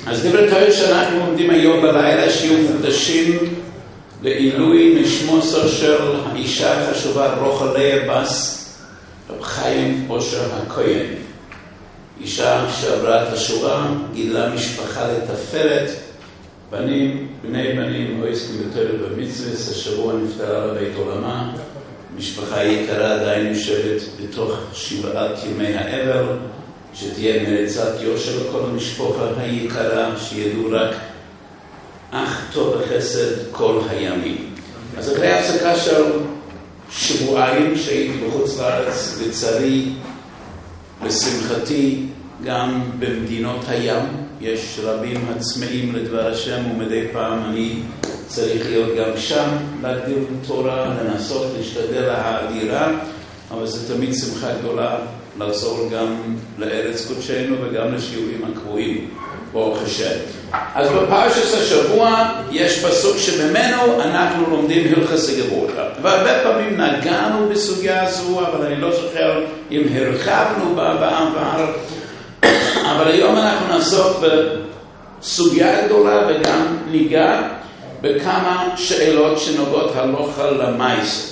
אז דברי תורה שאנחנו לומדים היום בלילה שיהיו מוקדשים לעילוי נשמתו של האישה החשובה רוחל בס רב חיים אושר הכהן. אישה שעברה את השואה, גידלה משפחה לתפארת, בני בנים עוסקים בתורה ובמצוות, השבוע נפטרה לבית עולמה, משפחה יקרה עדיין יושבת בתוך 7 ימי האבל, שתהיה מרצת יושר לכל המשפחה היקרה, שידעו רק אך טוב וחסד כל הימים. אז אחרי הפסקה של שבועיים שהייתי בחוץ לארץ, לצערי, לשמחתי, גם במדינות הים יש רבים הצמאים לדבר השם, ומדי פעם אני צריך להיות גם שם, להגדיל תורה, לנסות, להשתדל להאדירה, אבל זה תמיד שמחה גדולה לחזור גם לארץ קודשנו וגם לשיעורים הקבועים, ברוך השם. אז בפרשת השבוע יש פסוק שממנו אנחנו לומדים הלכות גבורה. והרבה פעמים נגענו בסוגיה הזו, אבל אני לא זוכר אם הרחבנו בה בעבר. אבל היום אנחנו נעסוק בסוגיה גדולה וגם ניגע בכמה שאלות שנוגעות הלכה למעשה.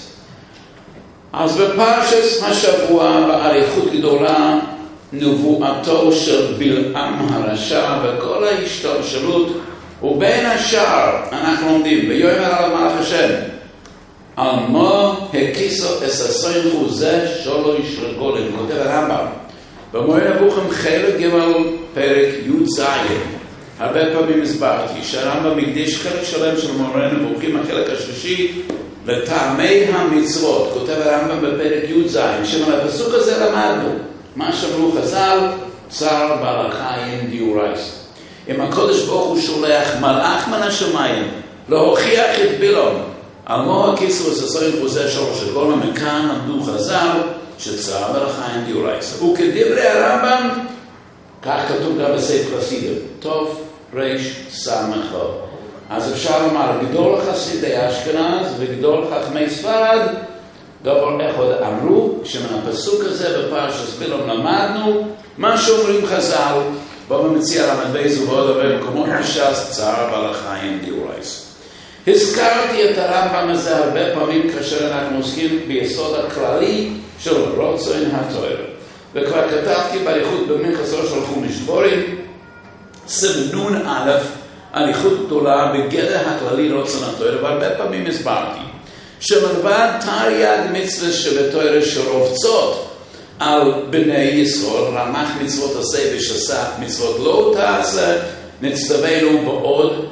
אז בפרשת השבוע באריכות גדולה נבואתו של בלעם הרשע וכל ההשתלשלות, ובין השאר אנחנו לומדים ויאמר על מלאך השם על מה הקיסו אססוינכו זה שלו ישרגולם, כותב הרמב"ם במורה נבוכם חלק ג' פרק י"ז. הרבה פעמים הסברתי שהרמב"ם מקדיש חלק שלם של מורה נבוכים, החלק השלישי, לטעמי המצוות. כותב הרמב"ם בפרק י"ז, שמעל הפסוק הזה למדנו מה שאמרו חז"ל, צער בעל החיים דיורייס. אם הקדוש ברוך הוא שולח מלאך מן השמיים להוכיח את בלעם על מה הקיסו אססוינכו זה שלו ישרגולם, מכאן למדו חז"ל שצער בעל החיים דיורייס. וכדברי הרמב"ם, כך כתוב גם בספר חסידים, טוב ריש סמך. אז אפשר לומר, גדול חסידי אשכנז וגדול חכמי ספרד, דבר אחד אמרו, שמהפסוק הזה בפרשת בלעם למדנו, מה שאומרים חז"ל, במציע למדבי זו ועוד הרבה מקומות מש"ס, צער בעל החיים דיורייס. הזכרתי את הרמב"ם הזה הרבה פעמים כאשר אנחנו עוסקים ביסוד הכללי של רצון התורה. וכבר כתבתי באריכות במכסו של חומש דבורים, סימן א', אריכות גדולה בגדר הכללי רצון התורה, והרבה פעמים הסברתי שמלבד תרי"ג מצוות שבתורה שרובצות על בני ישראל, רמ"ח מצוות עשה ושס"ה מצוות לא תעשה, נצטווינו בעוד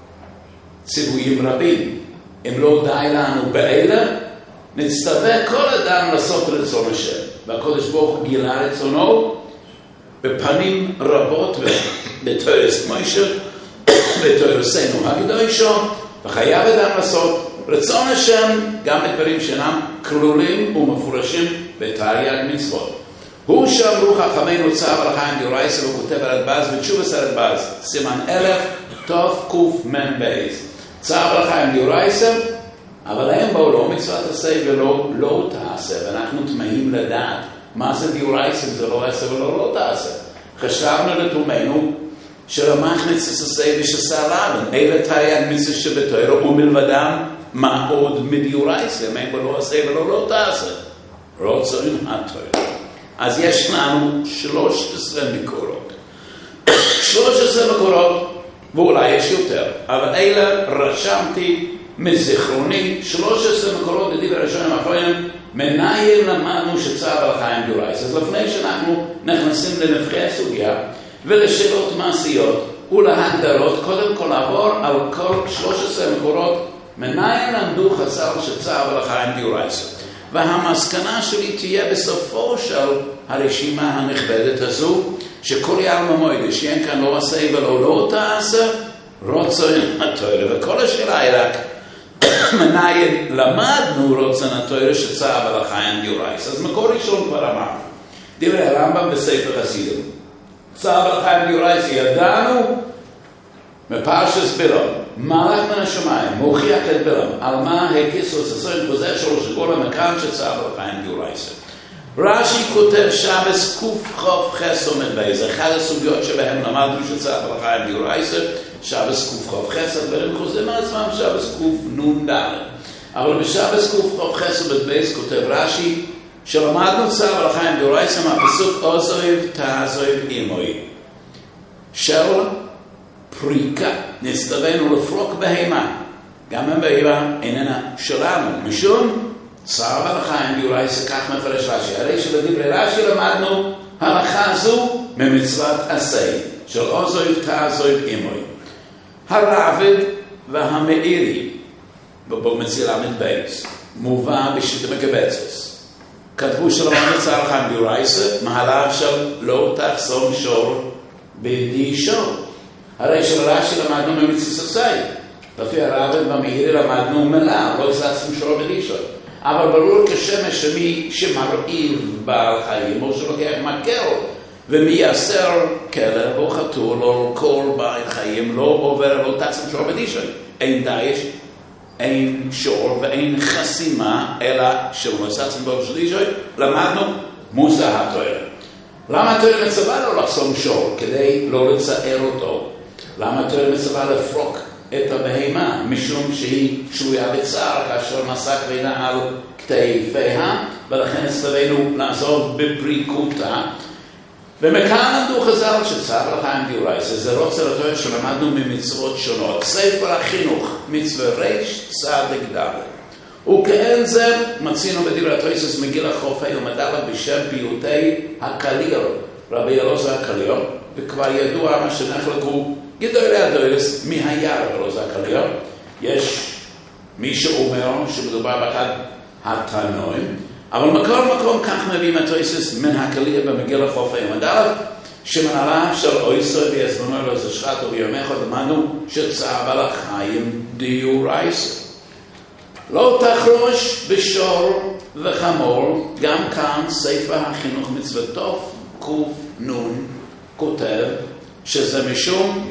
ציוויים רבים. אם לא די לנו באלה, נצטווה כל אדם לעשות רצון השם. והקדוש ברוך הוא גילה רצונו בפנים רבות בתורס מוישה, בתורסנו הקדושה, וחייב אדם לעשות רצון השם גם בדברים שאינם כלולים ומפורשים בתרי"ג מצוות. הוא שאמרו חכמינו צער בעל החיים דיורייס, והוא כותב הרדב"ז בתשובת הרדב"ז, סימן 1000 תקמ"ב. צער בעל החיים דיורייס, אבל הם באו לא מצוות עשה ולא לא תעשה, ואנחנו תמהים לדעת מה זה דיורייס, אם זה לא עשה ולא לא תעשה. חשבנו לתומנו שרמ"ח מצוות עשה ושס"ה רבן, אלה תרי"ג מצוות שבתורה ומלבדם מה עוד מדיורייס, הם באו לא עשה ולא לא תעשה. רצון התורה. אז יש לנו 13 מקורות. 13 מקורות, ואולי יש יותר, אבל אלה רשמתי מזיכרוני 13 מקורות בדברי הראשונים האחרונים, מניין למדנו שצער בעל החיים דיורייס. אז לפני שאנחנו נכנסים לנבחי הסוגיה ולשאלות מעשיות ולהגדרות, קודם כל לעבור על כל 13 מקורות, מניין למדו חז"ל שצער בעל החיים דיורייס. והמסקנה שלי תהיה בסופו של הרשימה הנכבדת הזו, שכל יעלמא מוידע שאין כאן לא עשה ולא לא תעשה, רצון התורה. וכל השאלה היא רק מניין למדנו רצון התורה שצער בעל החיים דיורייס. אז מקור ראשון כבר אמר, דברי הרמב"ם בספר חסידים, צער בעל החיים דיורייס ידענו מפרשת בלעם, מלאך מן השמיים מוכיח את בלעם על מה הקיסו אססוינכו זה שלו ישרגולם, מכאן שצער בעל החיים דיורייס. רש"י כותב שבס קכ"ח עומד בייס, אחד הסוגיות שבהם למדנו שצריך הלכה עם דיורייסה, שבס קכ"ח, והם חוזרים על עצמם שבס קנ"ד. אבל בשבס קכ"ח עומד בייס כותב רש"י, שלמדנו צו הלכה עם דיורייסה מהפסוק עוזב תעזוב עמוי. של פריקה, נצטווינו לפרוק בהמה. גם הבהמה איננה שלנו, משום צער בהלכה עם דיורייסה, כך מפרש רש"י. הרי שבדברי רש"י למדנו הלכה זו ממצוות עשה, של עוזב תעזוב עמוי. הרעב"ד והמאירי, במציל ל"ב, מובא בשיטה מקבצת. כתבו שלמדנו צער בהלכה עם דיורייסה, מהלך של לא תחסום שור בידי שור. הרי שלרש"י למדנו ממצוות עשה. לפי הרעב"ד והמאירי למדנו מלה, לא תחסום שור בידי שור. אבל ברור כשמש שמי שמרעיב בעל חיים או שלוקח מקל ומייסר כלב או חתול או כל בעל חיים לא עובר לא תחסום שור בידי שור. אין דייש, אין שור ואין חסימה אלא שלא תחסום שור בידי שור. למדנו מוסר התורה. למה התורה מצווה לא לחסום שור? כדי לא לצער אותו. למה התורה מצווה לפרוק את הבהמה? משום שהיא שבויה בצער כאשר נשא כבדה על כתפיה, ולכן הצטווינו לעזוב בפריקותה. ומכאן למדו חז"ל שצו הלכה עם דיורייסה, זה רוצה לתואר שלמדנו ממצוות שונות. ספר החינוך, מצווה רצ"ד. וכאין זה מצינו בדברי התוספות מגיל החופי ומדע בשם פיוטי הקליל, רבי אלעזר הקליל, וכבר ידוע מה שנחלקו גדולי הדורס מהיער אלעזר הקליל. יש מי שאומר שמדובר באחד התנועים, אבל מכל מקום כך מביאים התוספות מן הקליל במגיל החופי ומדע, שמנהלה של אויסו ויזמנו אלעזר שחט וביום אחד למדנו שצער בעל חיים דיורייסה. לא תחרוש בשור וחמור, גם כאן ספר החינוך מצוותות קנ"ן כותב שזה משום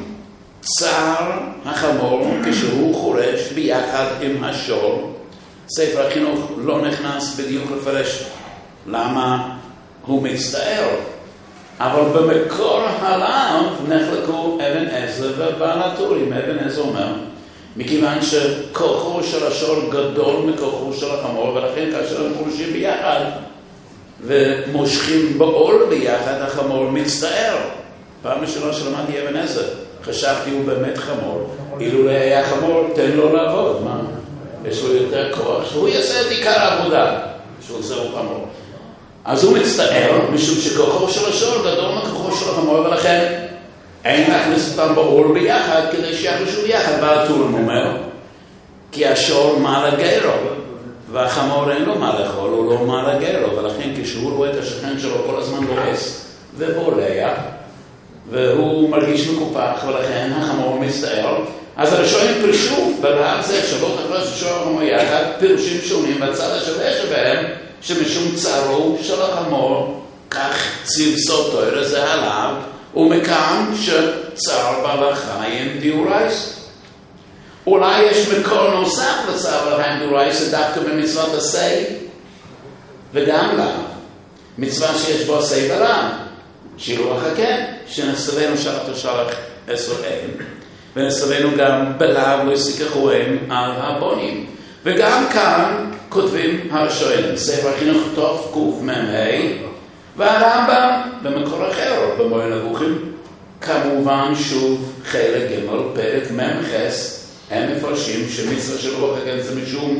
צער החמור כשהוא חורש ביחד עם השור. ספר החינוך לא נכנס בדיוק לפרש למה הוא מצטער, אבל במקור הלאו נחלקו אבן עזרא ובעל הטורים. אבן עזרא אומר מכיוון שכוחו של השור גדול מכוחו של החמור, ולכן כאשר הם חורשים ביחד ומושכים בעול ביחד, החמור מצטער. פעם ראשונה שלמדתי אבן עזרא, חשבתי הוא באמת חמור. אילו לא היה חמור, תן לו לעבוד. מה? יש לו יותר כוח, שהוא יעשה את עיקר העבודה, שהוא עושה הוא חמור. אז הוא מצטער, משום שכוחו של השור גדול מכוחו של החמור, ולכן אין להכניס אותם בעול ביחד כדי שיחשו ביחד. בעל הטורים אומר, כי השור מה לגרו, והחמור אין לו מה לאכול, הוא לא מה לגרו, ולכן כשהוא רואה את השכן שלו כל הזמן לועס ובולע, והוא מרגיש מקופח, ולכן החמור מצטער. אז הראשונים פירשו ברעב זה שלא תחרוש בשור החמור יחד פירושים שונים, והצד השווה שבהם שמשום צערו של החמור כך צבסו תורה זה עליו, ומכאן שצער בעל חיים דיורייסה. אולי יש מקור נוסף לצער בעל חיים דיורייסה דווקא במצוות עשה, וגם לה מצווה שיש בו עשה ברעב, שילוח הקן, שנצטווינו שלח 10 ונצטווינו גם בלאו לא ישכחוהם על הבונים. וגם כאן כותבים הראשונים, ספר החינוך תקמ"ה, והרמב"ם במקור אחר, במורה נבוכים, כמובן שוב חלק ג' פרק מ"ח, הם מפרשים שמצווה של רוח הקן זה משום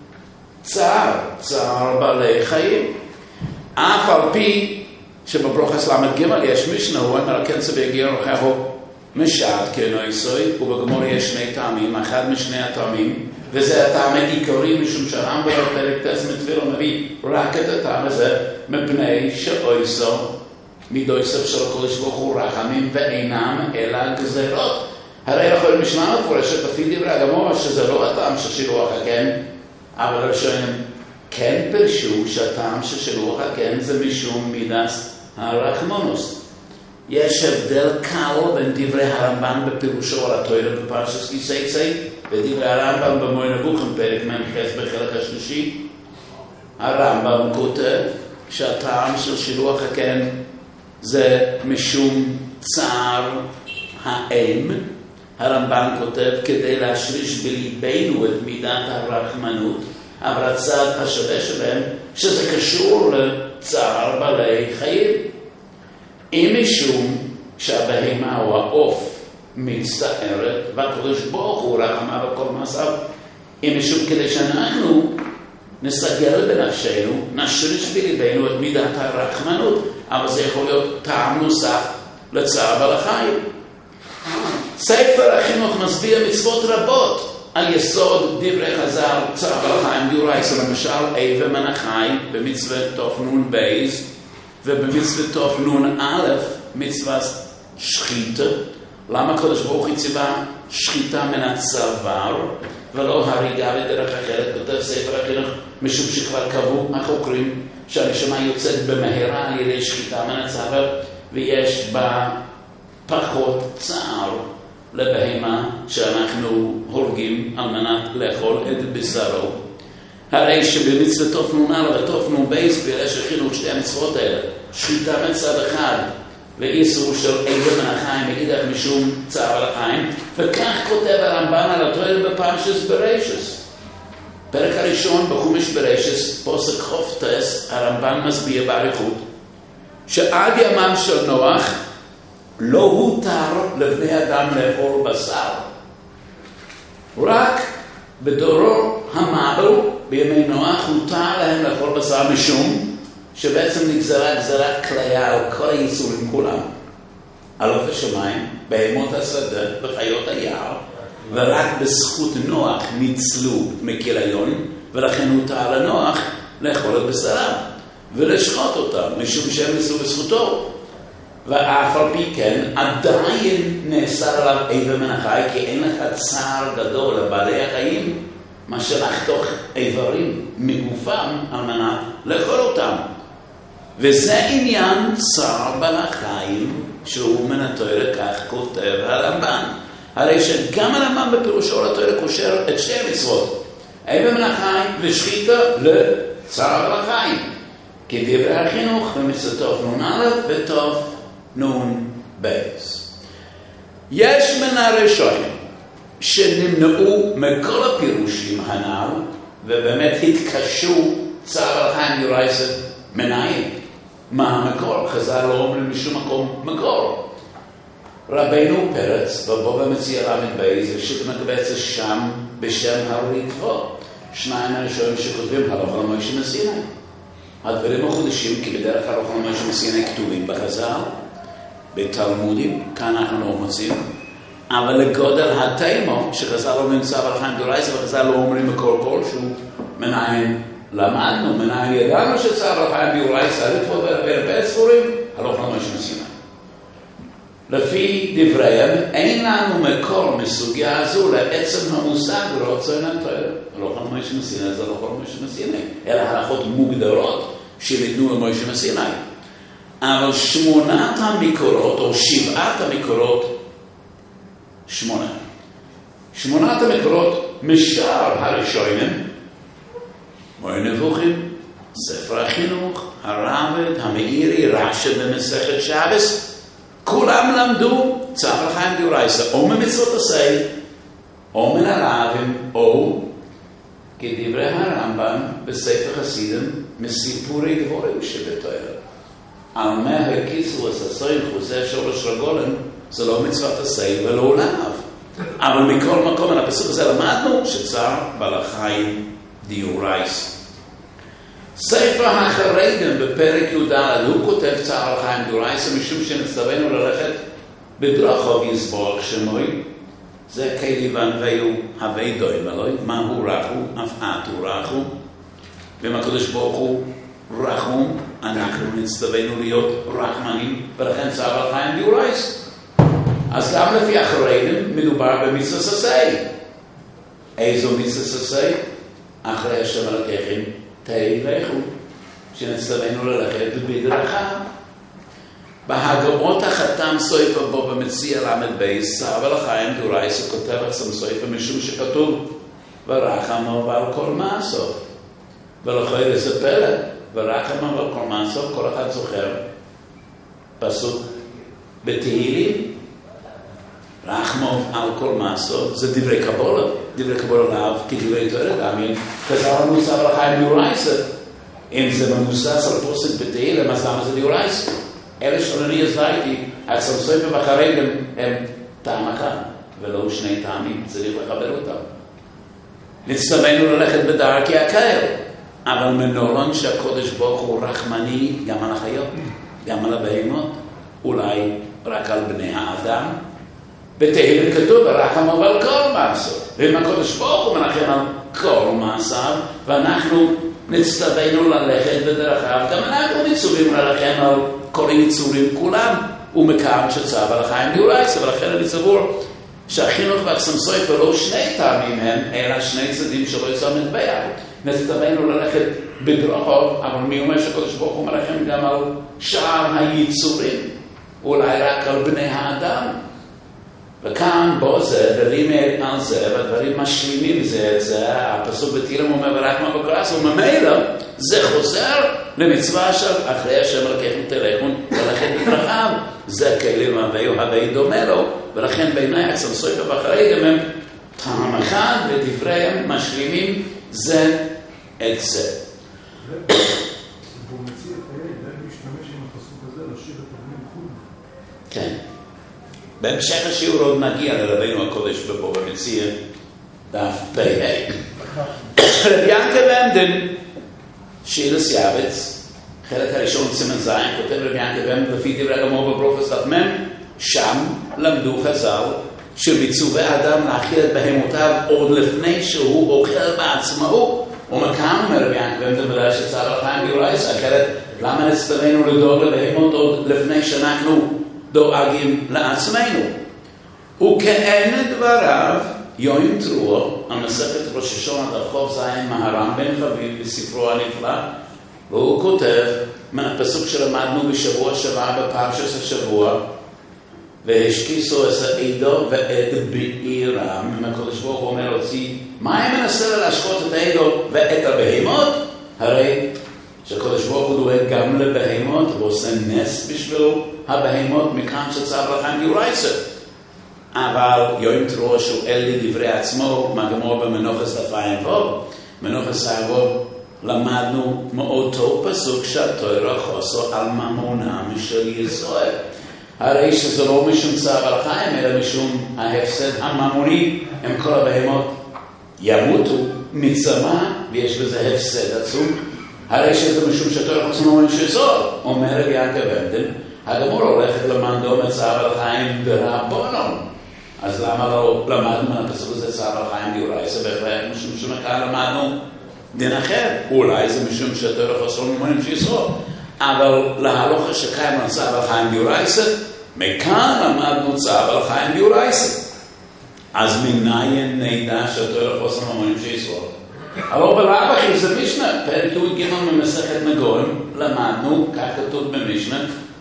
צער בעלי חיים. אף על פי שבברוכס ל"ג יש משנה, הוא אומר כן זה בהגיע רוחהו משעת כנויסוי, ובגמור יש שני טעמים, אחד משני הטעמים, וזה הטעם העיקרי משום שהרמב"ם בפרק ט' מתפילה מביא רק את הטעם הזה, מפני שאויסו מדויסף של הקודש ברוך הוא רחמים ואינם אלא גזירות. הרי אנחנו משנה מפורשת לפי דברי הגמור שזה לא הטעם של שילוח הקן, אבל הראשונים כן פירשו שהטעם של שילוח הקן זה משום מידס הרחמנוס. יש הבדל קל בין דברי הרמב"ן בפירושו על התורה בפרשת כי תצא ודברי הרמב"ם במורה נבוכים פרק מ"ח בחלק השלישי. הרמב"ם כותב שהטעם של שילוח הקן זה משום צער האם. הרמב"ן כותב כדי להשריש בליבנו את מידת הרחמנות, אבל הצד השווה שלהם שזה קשור לצער בעלי חיים. אם משום שהבהמה או העוף מצטערת והקדוש ברוך הוא רחמה בכל מעשיו, אם משום כדי שאנחנו נסגל בנפשנו, נשריש בליבנו את מידת הרחמנות, אבל זה יכול להיות טעם נוסף לצער בעלי חיים. ספר החינוך מסביר מצוות רבות על יסוד דברי חז"ל, צער בעלי חיים דאורייתא, למשל איבר מן החי במצוות תנ"ב ובמצוות תנ"א מצוות שחיטה. למה הקדוש ברוך הוא ציווה שחיטה מן הצוואר ולא הריגה בדרך אחרת? כותב ספר החינוך משום שכבר קבעו החוקרים שהנשמה יוצאת במהרה על ידי שחיטה מן הצוואר ויש בה פחות צער לבהמה שאנחנו הורגים על מנת לאכול את בשרו. הרי שבמצוות תנ"א ותנ"ב יש חינוך שתי המצוות האלה, שחיטה מצד אחד ואיסור של איבר מן החי מאידך משום צער בעלי חיים, וכך כותב הרמב"ן על התורה בפרשת בראשית. פרק הראשון בחומש בראשית, פסוק כ"ט, הרמב"ן מסביר באריכות שעד ימיו של נוח לא הותר לבני אדם לאכול בשר. רק בדורו המבול בימי נוח הותר להם לאכול בשר משום שבעצם נגזרה גזרה כליה על כל היצורים כולם. על עוף השמיים, בהמות השדה וחיות היער, ורק בזכות נוח ניצלו מכיליון, ולכן הותר לנוח לאכול את בשרם ולשחוט אותם משום שהם ניצלו בזכותו. ואף על פי כן עדיין נאסר עליו איבר מן החי, כי אין לך צער גדול לבעלי החיים מאשר לחתוך איברים מגופם על מנת לאכול אותם. וזה עניין צער בעלי חיים שהוא מן התורה, כך כותב הרמב"ן. הרי שגם הרמב"ן בפירושו לתורה קושר את שתי המצוות, איבר מן החי ושחיטה לצער בעלי חיים, כדברי החינוך במצוות תנ"א ותנ"ב. יש מן הראשונים שנמנעו מכל הפירושים הנ"ל ובאמת התקשו צער בעלי חיים דאורייתא מנין. מה המקור? חז"ל לא אומרים משום מקום מקור. רבינו פרץ בבוא במציע ל"ב שמקבץ שם בשם הריטב"א, שניים הראשונים שכותבים הלכה למשה מסיני. הדברים החודשים כי בדרך כלל הלכה למשה מסיני כתובים בחז"ל בתלמודים, כאן אנחנו לא מוצאים, אבל לגודל התימו שחז"ל אומרים צער בעלי חיים דאורייתא וחז"ל לא אומרים מקור כלשהו, מנין למדנו, מנין ידענו שצער בעלי חיים דאורייתא הריטב"א בהרבה ספורים הלכה למשה מסיני. לפי דבריהם אין לנו מקור מסוגיה הזו לעצם המושג רצון התורה. הלכה למשה מסיני זה הלכה למשה מסיני, אלא הלכות מוגדרות שניתנו למשה מסיני. אבל שמונת המקורות או שבעת המקורות, שמונת המקורות משאר הראשונים, מורה נבוכים, ספר החינוך, הרמב"ם, המאירי, רש"י במסכת שבת, כולם למדו צער בעלי חיים דאורייתא או ממצוות עשה או מן הרבים או כדברי הרמב"ם בספר חסידים מסיפורי דבורים שבתורה. על מה הקיצו עשסוין חוזה שורש רגולן זה לא מצוות עשה ולא לאו. אבל מכל מקום על הפסוק הזה למדנו שצער בעלי חיים דאורייתא. ספר החרדים בפרק י"ד הוא כותב צער בעלי חיים דאורייתא משום שנצטווינו ללכת בדרכיו יזבח שמוי. זה כליבן ויהיו הווי דוים אלוהי, מהו רחום אף אתו רחום. ואם הקדוש ברוך הוא רחום, אנחנו נצטווינו להיות רחמנים, ולכן צער בעלי חיים דאורייתא. אז גם לפי החרדים מדובר במצוות עשה. איזו מצוות עשה? אחרי השם אלוקיכם תלכו, שנצטווינו ללכת בדרכיו. בהגאות החתם סופר בו במציע ל"ב צער בעלי חיים דאורייתא כותב עצם סופר משום שכתוב ורחמו ועל כל מעשיו. ולכן זה פלא, ורחם על כל מעשה, כל אחד זוכר פסוק בתהילים, רחמו על כל מעשה, זה דברי קבולה לאו כדברי תורה, גם אם חזר לנו צו לחיים דאורייתא, אם זה מבוסס על פוסק בתהילים, אז למה זה דאורייתא? אלה שאני הסברתי, הסמסויפים בחרדים הם טעם אחד, ולא שני טעמים, צריך לחבר אותם. נצטווינו ללכת בדרכי הקהל, אבל מנולן שהקודש ברוך הוא רחמני גם על החיות, גם על הבהמות, אולי רק על בני האדם. בתהילים כתוב, ורחם על כל מעשיו, ואם הקודש ברוך הוא מרחם על כל מעשיו, ואנחנו נצטווינו ללכת בדרכיו, גם אנחנו מצווים לרחם על כל היצורים כולם, ומכאן שצו על החיים דאורייתא, ולכן אני סבור שהחינוך והסמסויפר לא שני טעמים הם, אלא שני צדדים שלא יצאו ביחד. נצטווינו ללכת בדרכיו, אבל מי אומר שהקדוש ברוך הוא מרחם גם על שאר היצורים, אולי רק על בני האדם. וכאן בו זה, ולימד על זה, והדברים משלימים זה את זה, הפסוק בתהילים אומר ורחם על כל מעשיו, וממילא זה חוזר למצווה של אחרי השם אלוקיכם תלכו ללכת בדרכיו. זה כלים הווי דומה לו, ולכן בעיניי הסמסויפים בחרדים הם טעם אחד, ודבריהם משלימים זה את זה. הוא מציע להשתמש עם הפסוק הזה, לשיר את הבנים חוד. כן. בהמשך השיעור עוד נגיע לרבינו הקודש בבוא ומציע דף פ"ה. רבי ינקה ועמדן, שילס יעבץ, חלק הראשון סימן ז', כותב רבי ינקה ועמדן לפי דברי הגמור בברוכס דף מ', שם למדו חז"ל שמצווה האדם להאכיל את בהמותיו עוד לפני שהוא אוכל בעצמו. ומכאן אומר רבי ינקה ועמדן בדרך שצו על החיים דאורייתא, אחרת למה נצטווינו לדאוג לבהמות עוד לפני שאנחנו דואגים לעצמנו? וכאין דבריו יוים טרואו, המסכת ראש השונה דף חוף זין מהר"ם בן חביב בספרו הנפלא, והוא כותב מהפסוק שלמדנו בשבוע שעבר בפרשת השבוע, והשכיסו את העדו ואת בעירם. הקדוש ברוך הוא אומר להוציא מים מנסה להשקות את העדו ואת הבהמות, הרי שהקדוש ברוך הוא דואג גם לבהמות ועושה נס בשבילו הבהמות מכאן שצו לחיים דאורייתא. אבל יוים טרואו שואל לי דברי עצמו מהגמור במנוחס דף ע"ו. מנוחס ע"ו למדנו מאותו פסוק שהתורה חוסו על ממונם של ישראל. הרי שזה לא משום צו על החיים, אלא משום ההפסד הממוני. הם כל הבהמות ימותו מצמא, ויש בזה הפסד עצום. הרי שזה משום שהתורה חוסו ממון של ישראל. אומר רבי ינקה ועמדן, הגמור הולכת למדו מצו על החיים ברבנן. אז למה לא למדנו מהפסוק הזה צו על החיים דאורייתא? בהחלט משום שמכאן למדנו דין אחר. אולי זה משום שהתורה חוסו ממון של ישראל. אבל להלוכה שקיים על צו על חיים דאורייתא, מכאן למדנו צו על חיים דאורייתא. אז מניין נדע שהתורה חוסו ממון של ישראל? אבל בלאו הכי זה משנה, פרק י"ג ממסכת נגויים, למדנו, כך כתוב במשנה,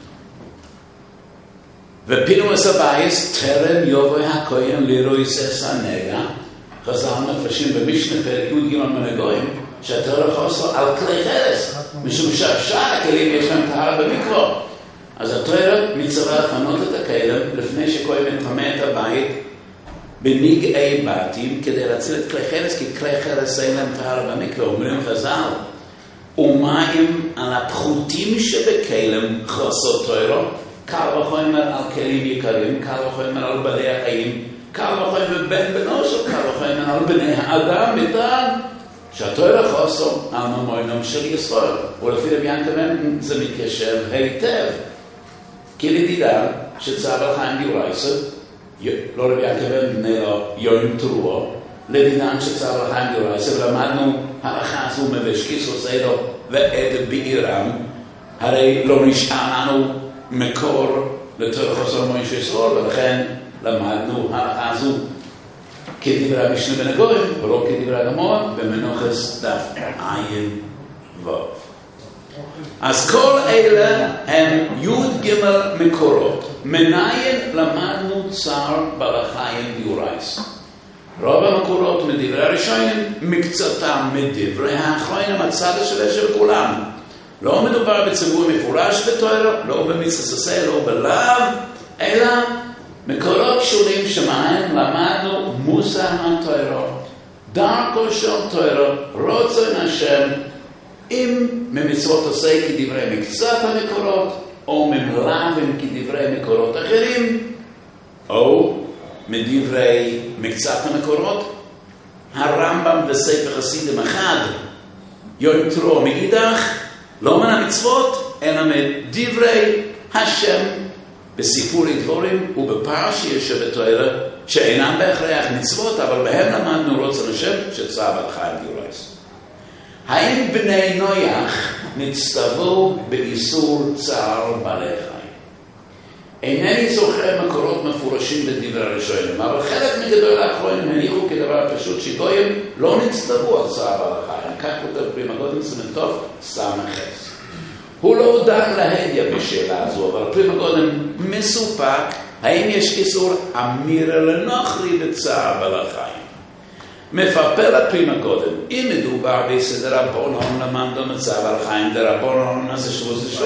ופינוס הבייס טרם יבוא הכהן לרויסס הנגע. חז"ל מפרשים במשנה פרק י"ג מנגויים שהתורה חוסו על כלי חרס, משום שהשאר הכלים יש להם טהרה במקווה. אז התורה מצווה לפנות את הכלים לפני שכהן מטמא את הבית בנגעי בתים כדי להציל את כלי חרס, כי כלי חרס אין להם טהרה במקווה. אומרים חז"ל, ומים על הפחותים שבכלים חוסו תורה, קל וחומר על כלים יקרים, קל וחומר על בעלי החיים, קל וחומר בן בנושו, קל וחומר על בני האדם, מטען שהתורה חוסו על ממונם של ישראל. ולפי רבי ינקה ועמדן זה מתיישב היטב, כי לדידה שצו על חיים דאורייתא, לא רבי ינקה ועמדן אלא יוים טרואו, לדינן שצו על חיים דאורייתא, ולמדנו הלכה הזו מבשכיסו עדו ואת בעירם. הרי לא נשאר לנו מקור לתורה חוסו ממון של ישראל, ולכן למדנו הלכה הזו כדברי המשנה בנגויים, ולא כדברי הגמור במנוחס דף ע"ו. אז כל אלה הם י' ג' מקורות. מניין למדנו צער בעלי חיים דאורייתא? רוב המקורות מדברי הראשונים, מקצתם מדברי האחרונים, הצד השווה של כולם. לא מדובר בציווי מפורש בתורה, לא במצוות עשה, לא בלאו, אלא מקורות שונים שמהם למדנו מוסר התורה, דרכו של תורה, רצון השם, אם ממצוות עשה כדברי מקצת המקורות, או ממלאבים כדברי מקורות אחרים, או מדברי מקצת המקורות, הרמב"ם וספר חסידים אחד, יתרו מאידך, לא מן המצוות, אלא מדברי השם, בסיפורי דבורים ובפרשיה שבתורה, שאינם בהכרח מצוות, אבל בהם למדנו רצון השם שצווה על חיים דאורייתא. האם בני נויח נצטוו באיסור צער בעלי חיים? אינני זוכר מקורות מפורשים בדברי הראשונים, אבל חלק מגדול האחרונים הניחו כדבר פשוט שגויים לא נצטוו על צער בעלי חיים. כך כותב פרי מגודים סמנטוב סמ"ס. הוא לא דן להדיה בשאלה הזו, אבל פרי מגודים מסופק האם יש איסור אמירה לנוכרי בצער בעלי חיים. מפרפל הפרי מגודים, אם מדובר בסדר רבונון למדנו מצב על חיים דרבונון, אז זה שוס.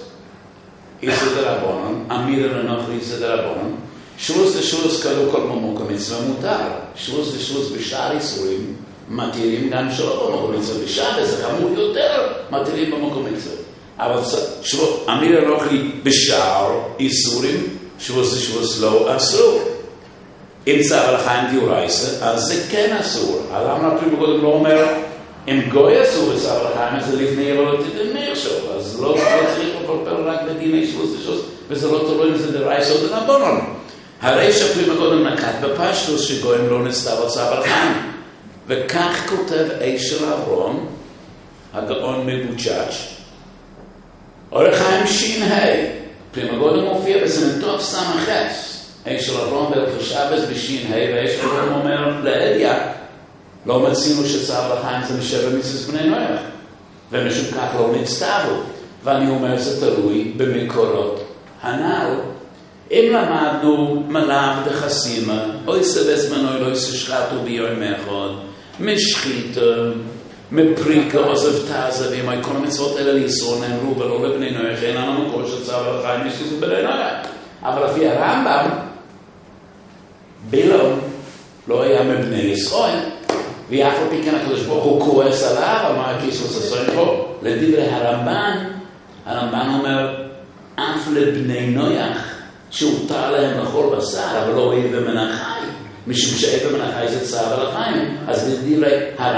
איסור דרבונון, אמירה לנוכרי זה דרבונון, שוס כלו כל ממוקם מצווה מותר, שוס בשאר איסורים מתירים גם שלא במקום מצווה, בשאר זה חמור יותר מתירים במקום מצווה. אבל אמירה לנוכרי בשאר איסורים, שוס לא אסור. אם צווה על חיים דאורייתא, אז זה כן אסור. למה הפרי מגודים לא אומר, אם גוי אסור בצווה על חיים, אז זה לפני ולא תדמר שוב. אז לא צריך לפרפל רק בדיני שוס, וזה לא תלוי אם זה דאורייתא או דרבנן. הרי שהפרי מגודים נקט בפשטות שגויים לא נצטוו על צווה על חיים. וכך כותב של אברהם, הגאון מבוצ'אץ', אורך חיים ש"ה, פרי מגודים מופיע בסמנטוב סמ"ס. של אברהם בלכו שבס בש"ה, של אברהם אומר להדיה, לא מצינו שצווה על חיים זה משבע מצוות בני נויח, ומשום כך לא נצטוו. ואני אומר זה תלוי במקורות הנ"ל. אם למדנו מלאב דחסימה, אוי סבס מנוי לא ישחטו ביום אחד, משחית, מפריקה, עוזב תעזה, ואם כל המצוות האלה לאיסור נאמרו ולא לבני נויח, אין לנו מקור שצווה על חיים יש איסור בני נויח. אבל לפי הרמב"ם, בלעם לא היה מבני ישראל, ואף על פי כן הקדוש ברוך הוא כועס עליו, אמר כיסוס עשרים פה. לדברי הרמב"ן אומר, אף לבני נויח שהותר להם לאכול בשר, אבל לא אוהב מן החי, משום שאוהב מן החי זה צער על החיים. אז לדברי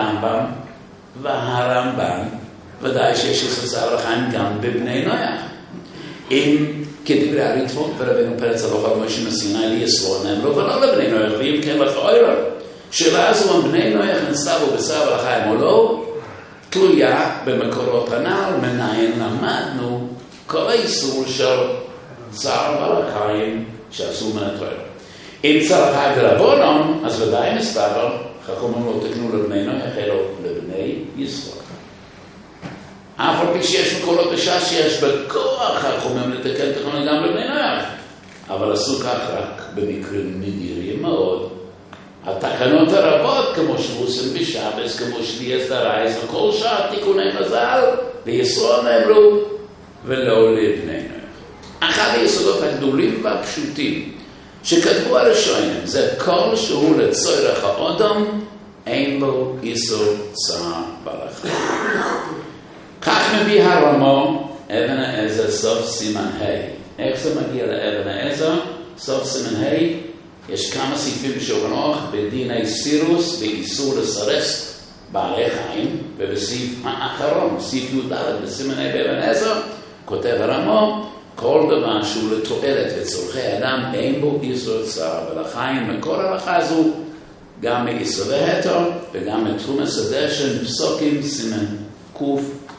הרמב"ן, ודאי שיש איסור צער על החיים גם בבני נויח. אם כדברי הריטב"א ורבנו פרץ הלוך על משה מסיני לישראל נאמרו ולא לבני נויח, ואם כן לכאורה שאלה הזו אם בני נויח נצטוו בצווה על חיים או לא, תלויה במקורות הנ"ל, מניין למדנו כל האיסור של צער בעלי חיים שאסור מן התורה. אם צער חיים דרבנן, אז ודאי מסתבר, חכמים לא תקנו לבני נויח אלא לבני ישראל. אף על פי שיש מקורות בש"ס שיש בכוח חכמים לתקן תכנון גם לבני נויח, אבל עשו כך רק במקרים נדירים מאוד. התקנות הרבות כמו שבוסים בשבס, כמו שביעס דרייס וכל שאר תיקוני מזל בישראל נאמרו ולא לבני נויח. אחד היסודות הגדולים והפשוטים שכתבו הראשונים זה כל שהוא לצורך האדם אין בו איסור צער בעלי חיים. כך מביא הרמו אבן העזר סוף סימן ה'. איך זה מגיע לאבן העזר? סוף סימן ה' יש כמה סעיפים בשולחן ערוך בדיני סירוס ואיסור לסרס בעלי חיים, ובסעיף האחרון, סעיף י"ד בסימן ה' באבן העזר, כותב הרמו כל דבר שהוא לתועלת וצורכי אדם אין בו איסור צער בעלי חיים. מקור ההלכה הזו גם מאיסור והתר וגם מתרומס הדשן פסוקים סימן קוף.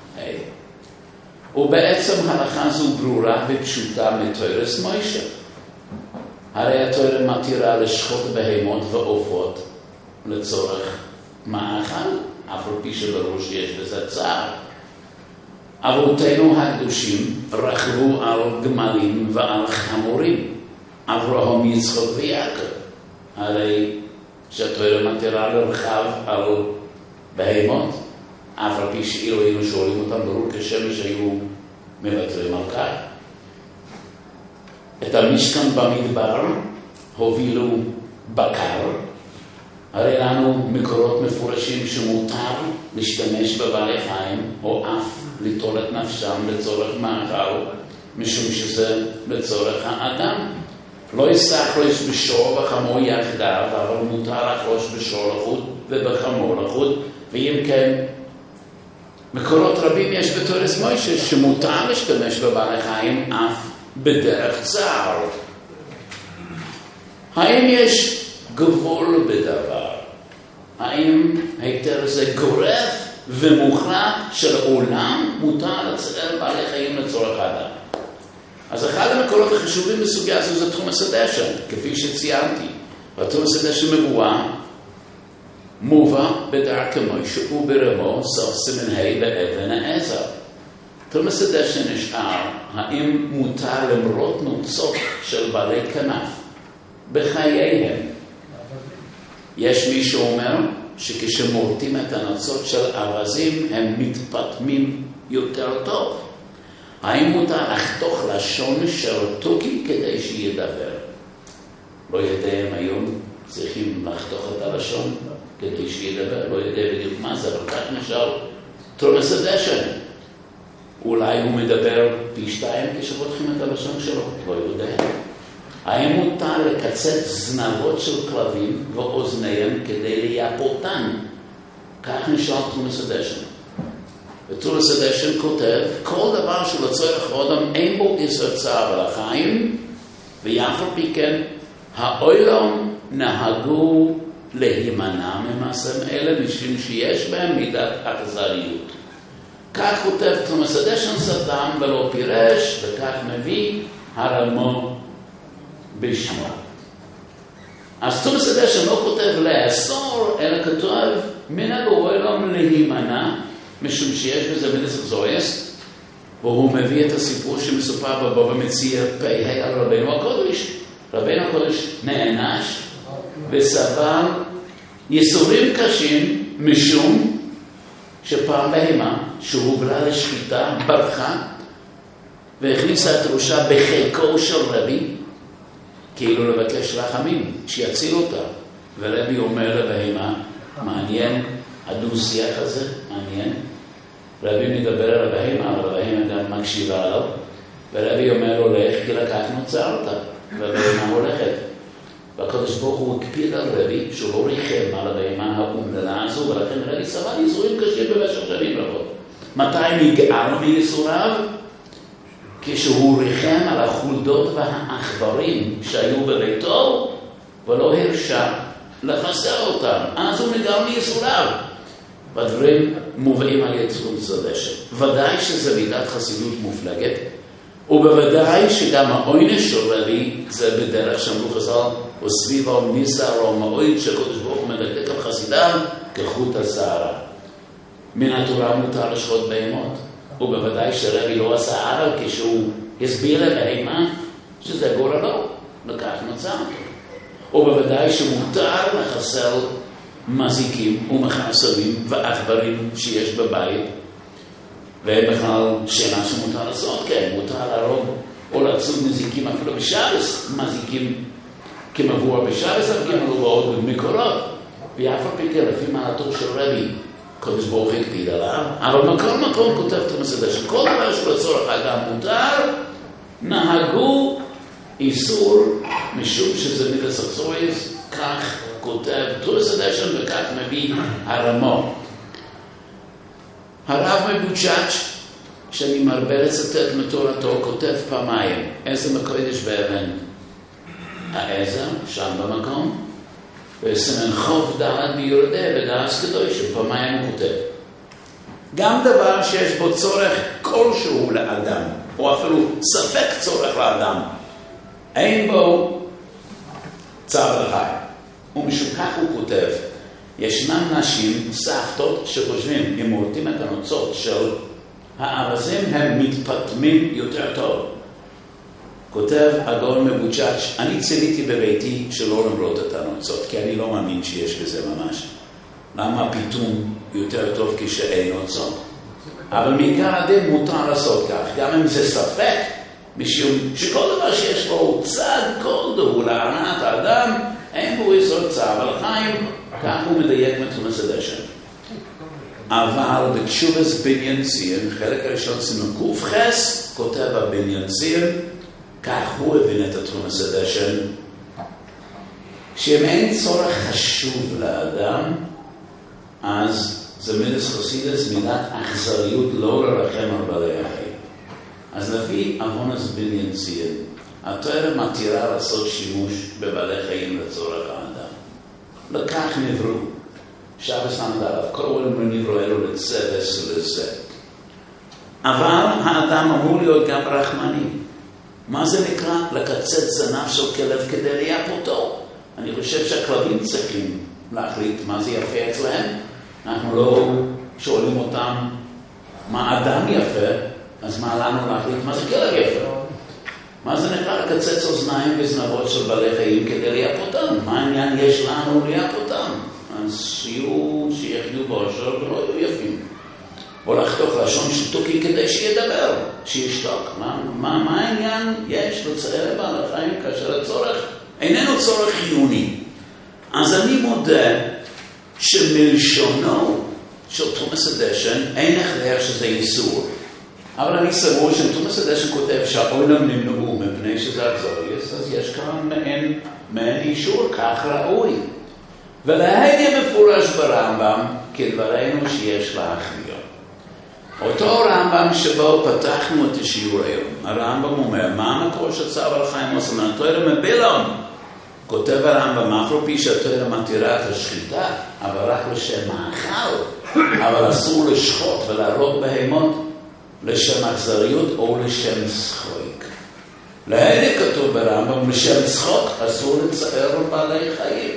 ובעצם ההלכה זו ברורה ופשוטה מתורס מוישה. הרי התורה מתירה לשחוט בהמות ועופות לצורך מאכל, אף על פי שברור שיש בזה צער. אבותינו הקדושים רכבו על גמלים ועל חמורים, אברהם, יצחק ויעקב. הרי שהתורה מתירה לרכב על בהמות, אף על פי שאילו היינו שואלים אותם, ברור כשמש היו מוותרים על כך. את המשכן במדבר הובילו בקר. הרי לנו מקורות מפורשים שמותר להשתמש בבעלי חיים או אף ליטול את נפשם לצורך מאכל, משום שזה לצורך האדם. לא יסח ראש בשור וחמור יחדיו, אבל מותר לחרוש בשור לחוד ובחמור לחוד, ואם כן, מקורות רבים יש בתורס מוישה שמותר להשתמש בבעלי חיים אף בדרך צער. האם יש גבול בדבר? האם היתר זה גורף ומוכרח שלעולם מותר לצער בעלי חיים לצורך האדם? אז אחד המקורות החשובים בסוגיה הזו זה תחום הסדשן, כפי שציינתי. והתחום הסדשן מובא בדרכי מוישה וברמו סוף סימן ה' באבן העזר. תחום הסדשן נשאר האם מותר למרות נוצות של בעלי כנף בחייהם. יש מי שאומר שכשמורטים את הנוצות של ארזים הם מתפטמים יותר טוב. האם מותר לחתוך לשון של תוכי כדי שידבר? לא יודע אם היום צריכים לחתוך את הלשון כדי שידבר, לא יודע בדיוק מה זה, אבל כך נשאר תורס הדשן. אולי הוא מדבר פי 2 כשפותחים את הלשון שלו, לא יודע. האם מותר לקצץ זנבות של כלבים ואוזניהם כדי לייפותן? כך נשאר תורס הדשן. ותורס הדשן כותב, כל דבר שלצורך אדם אין בו איסור צער על החיים, ואף על פי כן, העולם נהגו להימנע ממעשים אלה, משום שיש בהם מידת אכזריות. כך כותב תורס הדשן סתם ולא פירש, וכך מביא הרמו בשמו. אז תורס הדשן לא כותב לאסור, אלא כתוב מנהג העולם להימנע, משום שיש בזה מנסח זויס, והוא מביא את הסיפור שמסופר בבא מציע פ"ה על רבינו הקודש. רבינו הקודש נענש וסבל ייסורים קשים משום שפעם בהמה שהובלה לשחיטה ברחה והכניסה את ראשה בחיקו של רבי כאילו לבקש רחמים שיציל אותה, ורבי אומר לבהמה, מעניין הדו-שיח הזה, מעניין. רבי מדבר על הבהמה, אבל הבהמה גם מקשיבה עליו, ורבי אומר הולך כי לקחנו צערתה, והבהמה הולכת. והקדוש ברוך הוא הקפיד על רבי שהוא לא ריחם על הבהמה האומללה הזו, ולכן רבי סבל ייסורים קשים במשך שנים רבות. מתי נגאל מייסוריו? כשהוא ריחם על החולדות והעכברים שהיו בביתו, ולא הרשה לחסר אותם. אז הוא נגאל מייסוריו. והדברים מובאים על יצרון צדשת. ודאי שזה מידת חסידות מופלגת, ובוודאי שגם העונש של רבי זה בדרך שאמרו חז"ל, או סביב או ניסר או מעויד שקודש ברוך הוא מדקדק על חסידיו כחוט השערה. מן התורה מותר לשחוט בהמות, ובוודאי שרבי לא עשה ערל כשהוא הסביר לבהמה שזה גורלו, לכך מצא אותו. ובוודאי שמותר לחסל מזיקים ומחסרים ועכברים שיש בבית, ובכלל שאלה שמותר לעשות, כן, מותר להרוג או לעצוד מזיקים אפילו בשבס, מזיקים כמבוע בשבס, אבל גם לא בעוד במקורות, ואף על פי כן לפי מעלתו של רבי, קודש ברוך הקפיד עליו, אבל מכל מקום כותב תמסדה שכל דבר שלצורך האדם מותר, נהגו איסור משום שזה מידת סקסוריס, כך כותב תמסדה שם וכך מביא הרמו. הרב מבוצ'אץ' שאני מרבה לצטט מתורתו כותב פעמיים איזה מקודש באבן העזר שם במקום וסימן חוב דעת ביורדה בדעס קדוש פעמיים הוא כותב גם דבר שיש בו צורך כלשהו לאדם או אפילו ספק צורך לאדם אין בו צער לחיים ומשום כך הוא כותב ישנם נשים, סבתות, שחושבים, אם מורטים את הנוצות של הארזים, הם מתפטמים יותר טוב. כותב הגאון מבוצ'אץ', אני ציליתי בביתי שלא למרות את הנוצות, כי אני לא מאמין שיש בזה ממש. למה פיתום יותר טוב כשאין אוצות? אבל מעיקר הדין מותר לעשות כך, גם אם זה ספק, משום שכל דבר שיש בו צד כלשהו להנאת האדם, אין בו יסוד צער, אבל חיים, כך הוא מדייק מתומס הדשן. אבל בתשובס בניין ציון, חלק הראשון סימן ק"ח, כותב הבניין ציון, כך הוא הבין את התומס הדשן, שאם אין צורך חשוב לאדם, אז זה מידס חסידס, מילת אכזריות לא לרחם על בעלי החיים. אז לפי אבונס בניין ציון, התורה מתירה לעשות שימוש בבעלי חיים לצורך האדם. לכך נבראו. שבס עליו, כל נבראו אלו לצבס ולזה. אבל האדם אמור להיות גם רחמני. מה זה נקרא? לקצץ זנב של כלב כדי לייפותו. אני חושב שהכלבים צריכים להחליט מה זה יפה אצלהם. אנחנו לא שואלים אותם מה אדם יפה, אז מה לנו להחליט מה זה כלב יפה? מה זה נקרא לקצץ אוזניים וזנבות של בעלי חיים כדי לייפותם? מה העניין יש לנו לייפותם? אז שיחיו באושר ולא יהיו יפים. או לחתוך לשון של תוכי כדי שידבר, שישתוק. מה העניין יש לצייר בעלי חיים כאשר הצורך איננו צורך חיוני? אז אני מודה שמלשונו של תומס הדשן אין הכרח שזה איסור. אבל אני סבור שתומס הדשן כותב שהעולם נמנעו מפני שזה אכזריוס, אז יש כאן מעין אישור, כך ראוי. ולהדיה מפורש ברמב"ם כדברנו שיש להחמיר. אותו רמב"ם שבו פתחנו את השיעור היום, הרמב"ם אומר, מה המקור שצו על חיים עושה? התורה מבילום. כותב הרמב"ם, אף על פי שהתורה מתירה את השחיטה, אבל רק לשם מאכל, אבל אסור לשחוט ולהרוג בהמות לשם אכזריות או לשם שחוק. להדק כתוב ברמב"ם, לשם צחוק אסור לצער על בעלי חיים.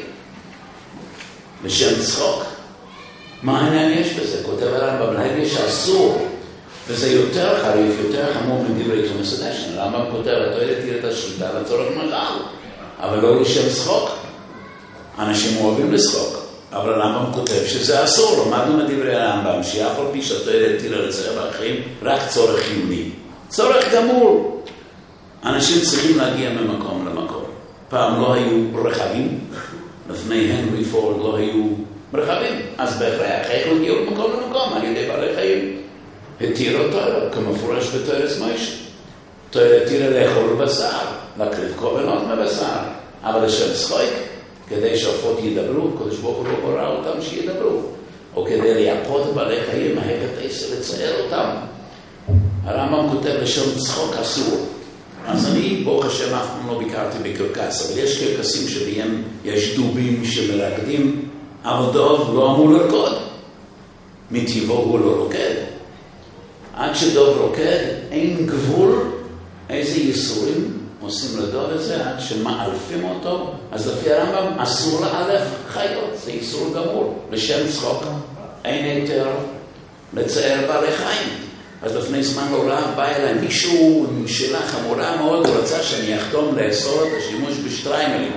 לשם צחוק. מה העניין יש בזה? כותב הרמב"ם, להדק שאסור, וזה יותר חריף, יותר חמור מדברי תומס הדשן. הרמב"ם כותב, התורה התיר את השחיטה לצורך מאכל. אבל לא לשם צחוק. אנשים אוהבים לשחוק. אבל הרמב"ם כותב שזה אסור. למדנו מדברי הרמב"ם שאף על פי שהתורה התירה לצער באחרים רק צורך חיוני. צורך גמור. אנשים צריכים להגיע ממקום למקום. פעם לא היו רכבים. לפני הנרי פורד לא היו רכבים. אז בהכרח איך הגיעו ממקום למקום על ידי בעלי חיים. התירה תורה כמפורש בתורס מוישה. תורה התירה לאכול בשר. להקריב קורבנות מבשר, אבל לשם צחוק, כדי שהעופות ידברו, קדוש ברוך הוא לא ברא אותם שידברו, או כדי לייפות בעלי חיים, מההפך לצייר אותם. הרמב"ם כותב לשם צחוק אסור. אז אני, ברוך השם, אף פעם לא ביקרתי בקרקס, אבל יש קרקסים שבהם יש דובים שמרקדים, אבל דוב לא אמור לרקוד. מטבעו הוא לא רוקד. עד שדוב רוקד, אין גבול איזה ייסורים עושים לדוב הזה עד שמאלפים אותו. אז לפי הרמב"ם אסור לאלף חיות, זה איסור גמור, לשם צחוק. אין היתר לצייר בעלי חיים. אז לפני זמן לא רב בא אליי מישהו עם שאלה חמורה מאוד, הוא רצה שאני אחתום לאסור את השימוש בשטריימלים,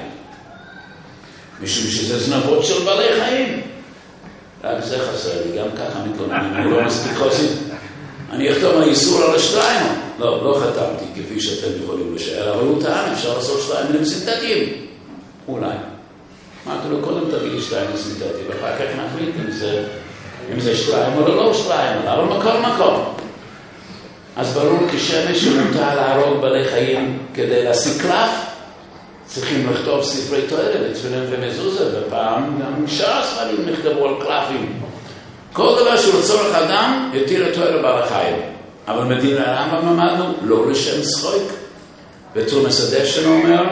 משום שזה זנבות של בעלי חיים. רק זה חסר לי, גם ככה מתלוננים, אני לא מספיק חוסים. אני אחתום על איסור על השטריימל. לא חתמתי כפי שאתם יכולים לשאר, אבל הוא טען, אפשר לעשות שטריימלים סינתטיים. אולי. אמרתי לו, קודם תביא לי שטריימל סינתטי, ואחר כך נחליט אם זה שטריימל או לא שטריימל, אבל מקום. אז ברור כשמש שמותר להרוג בעלי חיים כדי להשיג קלף, צריכים לכתוב ספרי תורה ותפילין ומזוזה, ופעם גם שאר הספרים נכתבו על קלפים. כל דבר שהוא לצורך אדם, יתיר את תורה בעל החיים. אבל מדין הרמב"ם אמרנו, לא לשם צחוק. ותומס הדשן אומר,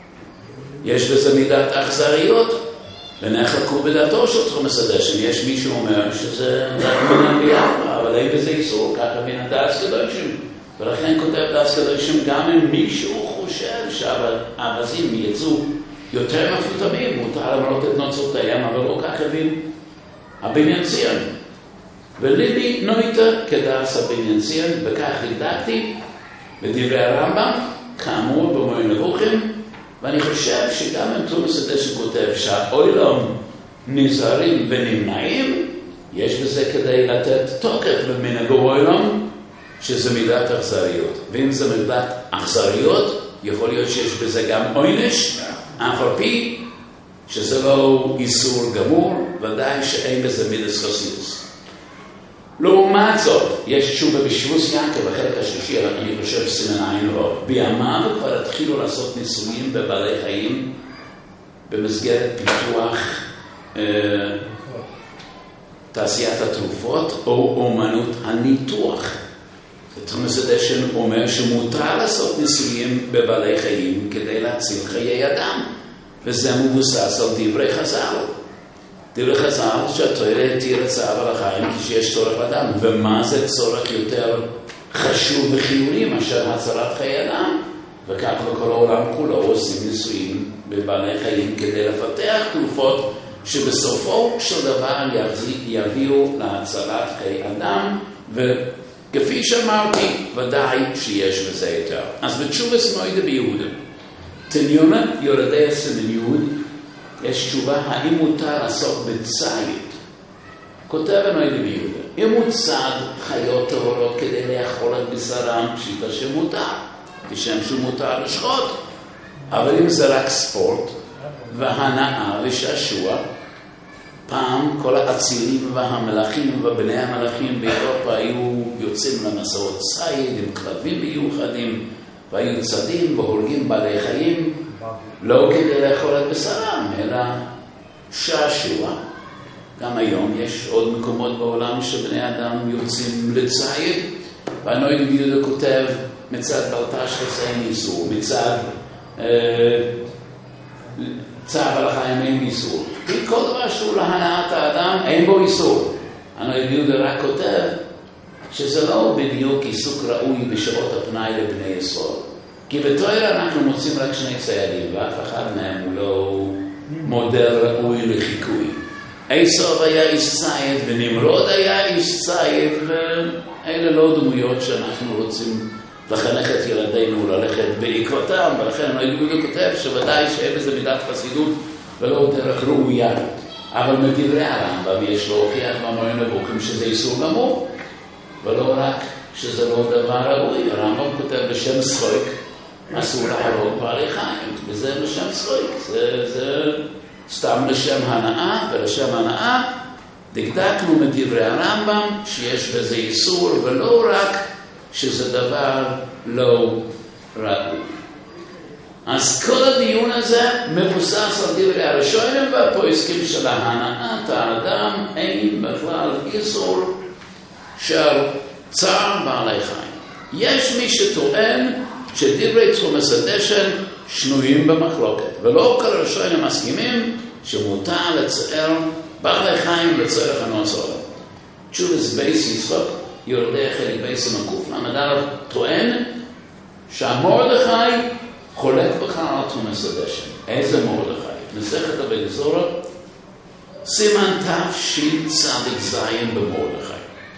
יש בזה מידת אכזריות, ונחלקו בדעתו של תומס הדשן. יש מישהו אומר שזה מן הביאמה, אבל אין בזה איסור, ככה מן הדעת קדושים. ולכן כותב דעת קדושים, גם אם מישהו חושב שהאבזים יצאו יותר מפותמים, מותר למרות את נוצותיהם, אבל לא כך הבין הבניין ציון. וליבי נויטה כדעס הבניין ציון, בכך חידקתי בדברי הרמב"ם, כאמור במורה נבוכים, ואני חושב שגם אם תומס הדשן כותב שהעולם נזהרים ונמנעים, יש בזה כדי לתת תוקף למנהג העולם, שזה מידת אכזריות. ואם זה מידת אכזריות, יכול להיות שיש בזה גם עונש, אף על פי שזה לא איסור גמור, ודאי שאין בזה מידת חסידות. לעומת זאת, יש תשובה בשבוס יעקב, בחלק השלישי, אני חושב סימן עין רוב. בימיו כבר התחילו לעשות ניסויים בבעלי חיים, במסגרת פיתוח תעשיית התרופות, או אומנות הניתוח. תומס אדשן אומר שמותר לעשות ניסויים בבעלי חיים כדי להציל חיי אדם, וזה מבוסס על דברי חז"ל. דברי חז"ל שהתורה התיר את צער בעלי חיים כשיש צורך לאדם, ומה זה צורך יותר חשוב וחיוני מאשר הצלת חיי אדם? וכך בכל העולם כולו עושים ניסויים בבעלי חיים כדי לפתח תרופות שבסופו של דבר יביאו להצלת חיי אדם, וכפי שאמרתי, ודאי שיש בזה יותר. אז בתשובס מועידה ביהודה, תניונה יורדי הסמן יהוד, יש תשובה האם מותר לעסוק בציד. כותב מועידה ביהודה, אם הוא צד חיות טהורות כדי לאכול את בשרם, פשיטה שמותר, כשם שהוא מותר לשחוט. אבל אם זה רק ספורט והנאה ושעשוע, פעם כל האצילים והמלאכים ובני המלאכים באירופה היו יוצאים למסעות ציד עם כלבים מיוחדים, והיו צדים והורגים בעלי חיים, לא כדי לאכול את בשרם, אלא שעשוע. גם היום יש עוד מקומות בעולם שבני אדם יוצאים לציד, והנויד ביהודה כותב, מצד בלטש חסאים איסור, מצד צער בעלי חיים אין איסור. כי כל דבר שהוא להנאת האדם אין בו איסור. הנויד ביהודה רק כותב שזה לא בדיוק עיסוק ראוי בשעות הפנאי לבני ישראל. כי בתורה אנחנו מוצאים רק שני ציידים, ואף אחד מהם הוא לא מודל ראוי לחיקוי. עשו היה איש צייד ונמרוד היה איש צייד, ואלה לא דמויות שאנחנו רוצים לחנך את ילדינו ללכת בעקבותם, ולכן הנויד ביהודה כותב שוודאי שאין בזה מידת חסידות ולא דרך ראויה. אבל מדברי הרמב"ם יש לו הוכיח במורה נבוכים שזה איסור גמור, ולא רק שזה לא דבר ראוי. הרמב"ם כותב בשם שחוק, אסור להרוג בעלי חיים, וזה בשם שחוק, זה סתם לשם הנאה, ולשם הנאה דקדקנו מדברי הרמב"ם שיש בזה איסור, ולא רק שזה דבר לא ראוי. אז כל הדיון הזה מבוסס על דברי הראשונים והפוסקים של הנאת האדם, אין בכלל איסור של צער בעלי חיים. יש מי שטוען שדברי תומס אדשן שנויים במחלוקת, ולא כל הראשונים מסכימים שמותר לצער בעלי חיים לצורך הנוצר. תשובס בייס יצחק, יורדי חלק בייס המקוף, למדל טוען שהמרדכי חולק בכלל על תומס אדשן. איזה מרדכי? מסכת הבגזורה, סימן תשצ"ז במרדכי.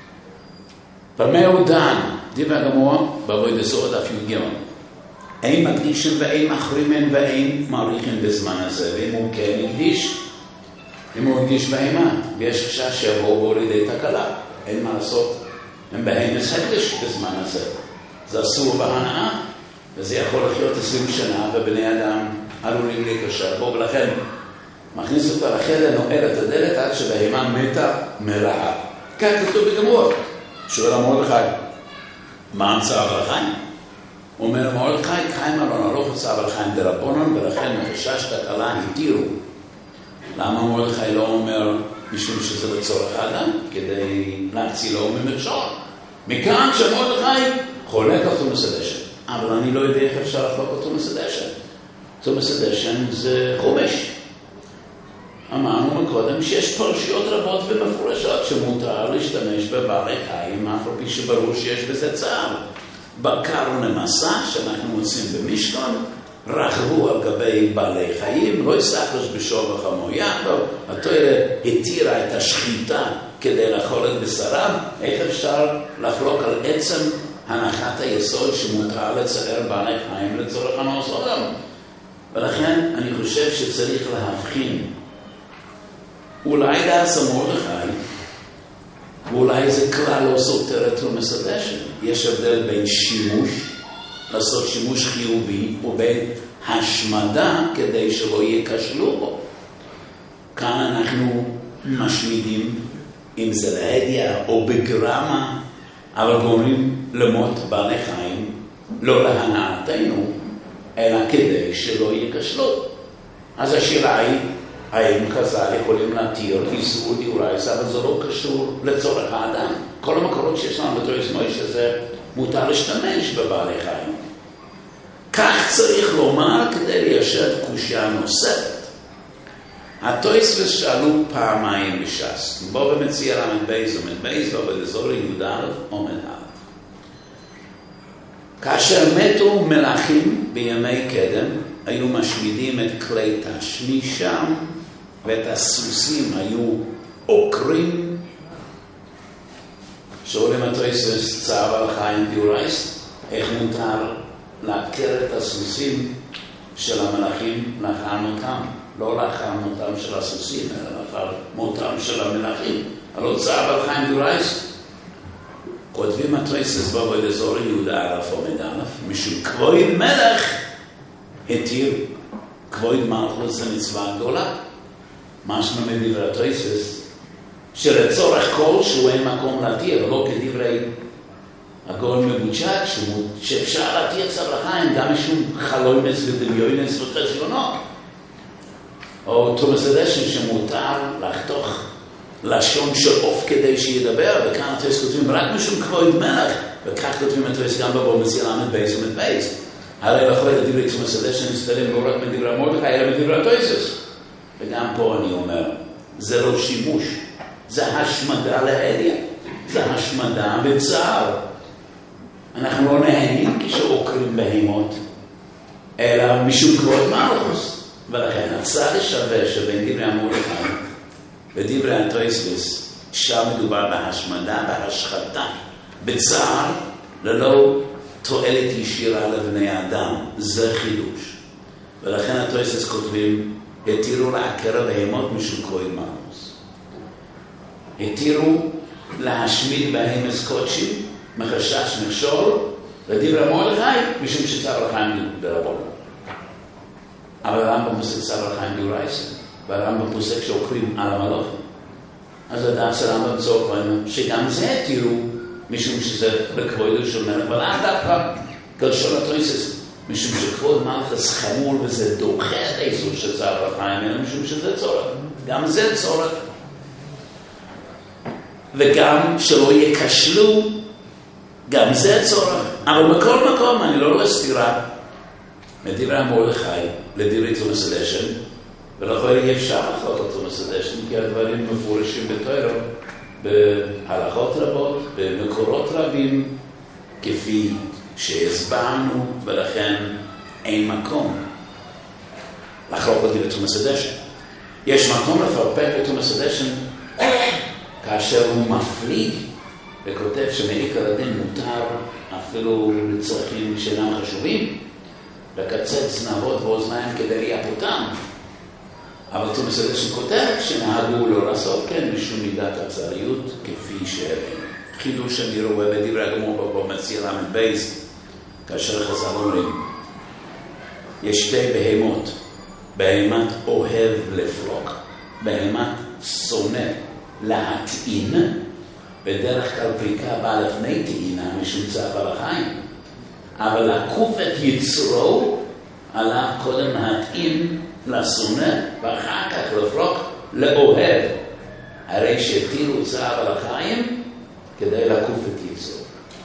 במה הוא דן? דיבר הגמור בעבודת זוהר דף י"ג. אין מקדישים ואין מחרימים ואין מעריכים בזמן הזה, ואם הוא כן הקדיש, אם הוא הקדיש בהמה, ויש חשש שיבואו בו לידי תקלה, אין מה לעשות, הם בהמס הקדש בזמן הזה. זה אסור בהנאה, וזה יכול לחיות 20 שנה, ובני אדם עלולים להיקשר בו, ולכן מכניס אותה לחדר, נועל את הדלת עד שבהמה מתה מרעב. כך כתוב בגמור. שואל המרדכי, מה צער בעלי חיים? הוא אומר מרדכי, קיים אלון הלוך צער בעלי חיים דרבנן, ולכן מחשש תקלה התירו. למה מרדכי לא אומר משום שזה לצורך האדם, כדי להצילו ממכשול? מכאן שמרדכי חולק על תומס אדשן. אבל אני לא יודע איך אפשר לחלוק על תומס אדשן. תומס אדשן זה חומש. אמרנו מקודם שיש פרשיות רבות ומפורשות שמותר להשתמש בבעלי חיים, אף על פי שברור שיש בזה צער. בקר ונמסה שאנחנו מוצאים במשכון, רכבו על גבי בעלי חיים, לא יסחלש בשור וחמו יחדו, התורה התירה את השחיטה כדי לאכול את בשרם. איך אפשר לחלוק על עצם הנחת היסוד שמותר לצער בעלי חיים לצורך הנוצר? ולכן אני חושב שצריך להבחין אולי דעשה מרדכי, ואולי זה כלל לא סותר את תרומס הדשן. יש הבדל בין שימוש, לעשות שימוש חיובי, ובין השמדה כדי שלא ייכשלו בו. כאן אנחנו משמידים, אם זה להדיה או בגרמה, אבל גורמים למות בעלי חיים, לא להנאתנו, אלא כדי שלא ייכשלו. אז השאלה היא, האם חז"ל יכולים להתיר איסור דאורייתא, אבל זה לא קשור לצורך האדם. כל המקורות שיש לנו בתורת מוישה זה מותר להשתמש בבעלי חיים. כך צריך לומר כדי ליישב קושיה נוספת. התוספות שאלו פעמיים בש"ס, בו במציע למד בייס ומד בייס, ובו באזור י"א ומד א'. כאשר מתו מלכים בימי קדם, היו משמידים את כלי תשמישם, ואת הסוסים היו עוקרים. שואלים התוספות צער על חיים דאורייתא, איך מותר לעקר את הסוסים של המלכים לאחר מותם? לא לאחר מותם של הסוסים, אלא לאחר מותם של המלכים. הלא צער על חיים דאורייתא. כותבים התוספות בו באזור י"א עמוד א', משום כבוד מלך התיר. כבוד מלכות זה מצווה גדולה. משמע מדברי התוספות שלצורך כלשהו אין מקום להתיר, לא כדברי הגאון מבוצ'ק שאפשר להתיר צער לחיים גם משום חלומס ודמיונס וחזיונות, או תרומס הדשן שמותר לחתוך לשון של עוף כדי שידבר, וכאן התוספות כותבים רק משום כבוד מלך, וכך כותבים התוספות גם בבוא מציע למד בייס ומד בייס. הרי לא יכול להיות דברי תרומס הדשן מסתלם לא רק מדברי מרדכי אלא מדברי התוספות. וגם פה אני אומר, זה לא שימוש, זה השמדה להדיה, זה השמדה בצער. אנחנו לא נהנים כשעוקרים בהמות, אלא משום כבוד מלכות. ולכן הצד השווה שבין דברי מרדכי ודברי התוספות, שם מדובר בהשמדה, בהשחתה, בצער, ללא תועלת ישירה לבני אדם. זה חידוש. ולכן התוספות כותבים, התירו לעקר הבהמות משום כבוד מלכות. התירו להשמיד בהמות קודשים מחשש מכשול, לדברי מרדכי משום שצער לחיים ברבון. אבל הרמב"ם פוסק צער לחיים דאורייתא, והרמב"ם פוסק שעוקרים על המלאכים. אז הדעת של הרמב"ם צורך לנו שגם זה התירו משום שזה בכבודו של מלך, אבל אף דווקא כלשון התוספות משום שכבוד מלכות חמור וזה דוחה את האיסור של צער לחיים, אלא משום שזה צורך. גם זה צורך. וגם שלא ייכשלו, גם זה צורך. אבל בכל מקום אני לא רואה סתירה מדברי מרדכי לדברי תרומס הדשן, ולכן אי אפשר לחלוק על תרומס הדשן, כי הדברים מפורשים בתורה בהלכות רבות, במקורות רבים, כפי שהסברנו, ולכן אין מקום לחלוק על דברי תרומס הדשן. יש מקום לפרפק בתרומס הדשן כאשר הוא מפליג וכותב שמעיקר הדין מותר אפילו לצרכים שאינם חשובים, לקצץ זנבות ואוזניים כדי לייפותם. אבל תרומס הדשן כותב שנהגו לא לעשות כן משום מידת אכזריות כפי שהראינו. חידוש אני רואה בדברי הגמור בבוא מציע למד בייס, כאשר חז"ל אומרים, יש שתי בהמות, בהמת אוהב לפרוק, בהמת שונא להטעין, בדרך כלל פריקה באה לפני טעינה משום צער לחיים, אבל לעקוף את יצרו עליו קודם להטעין לשונא ואחר כך לפרוק לאוהב, הרי שהתירו צער לחיים כדי לעקוף את יצרו.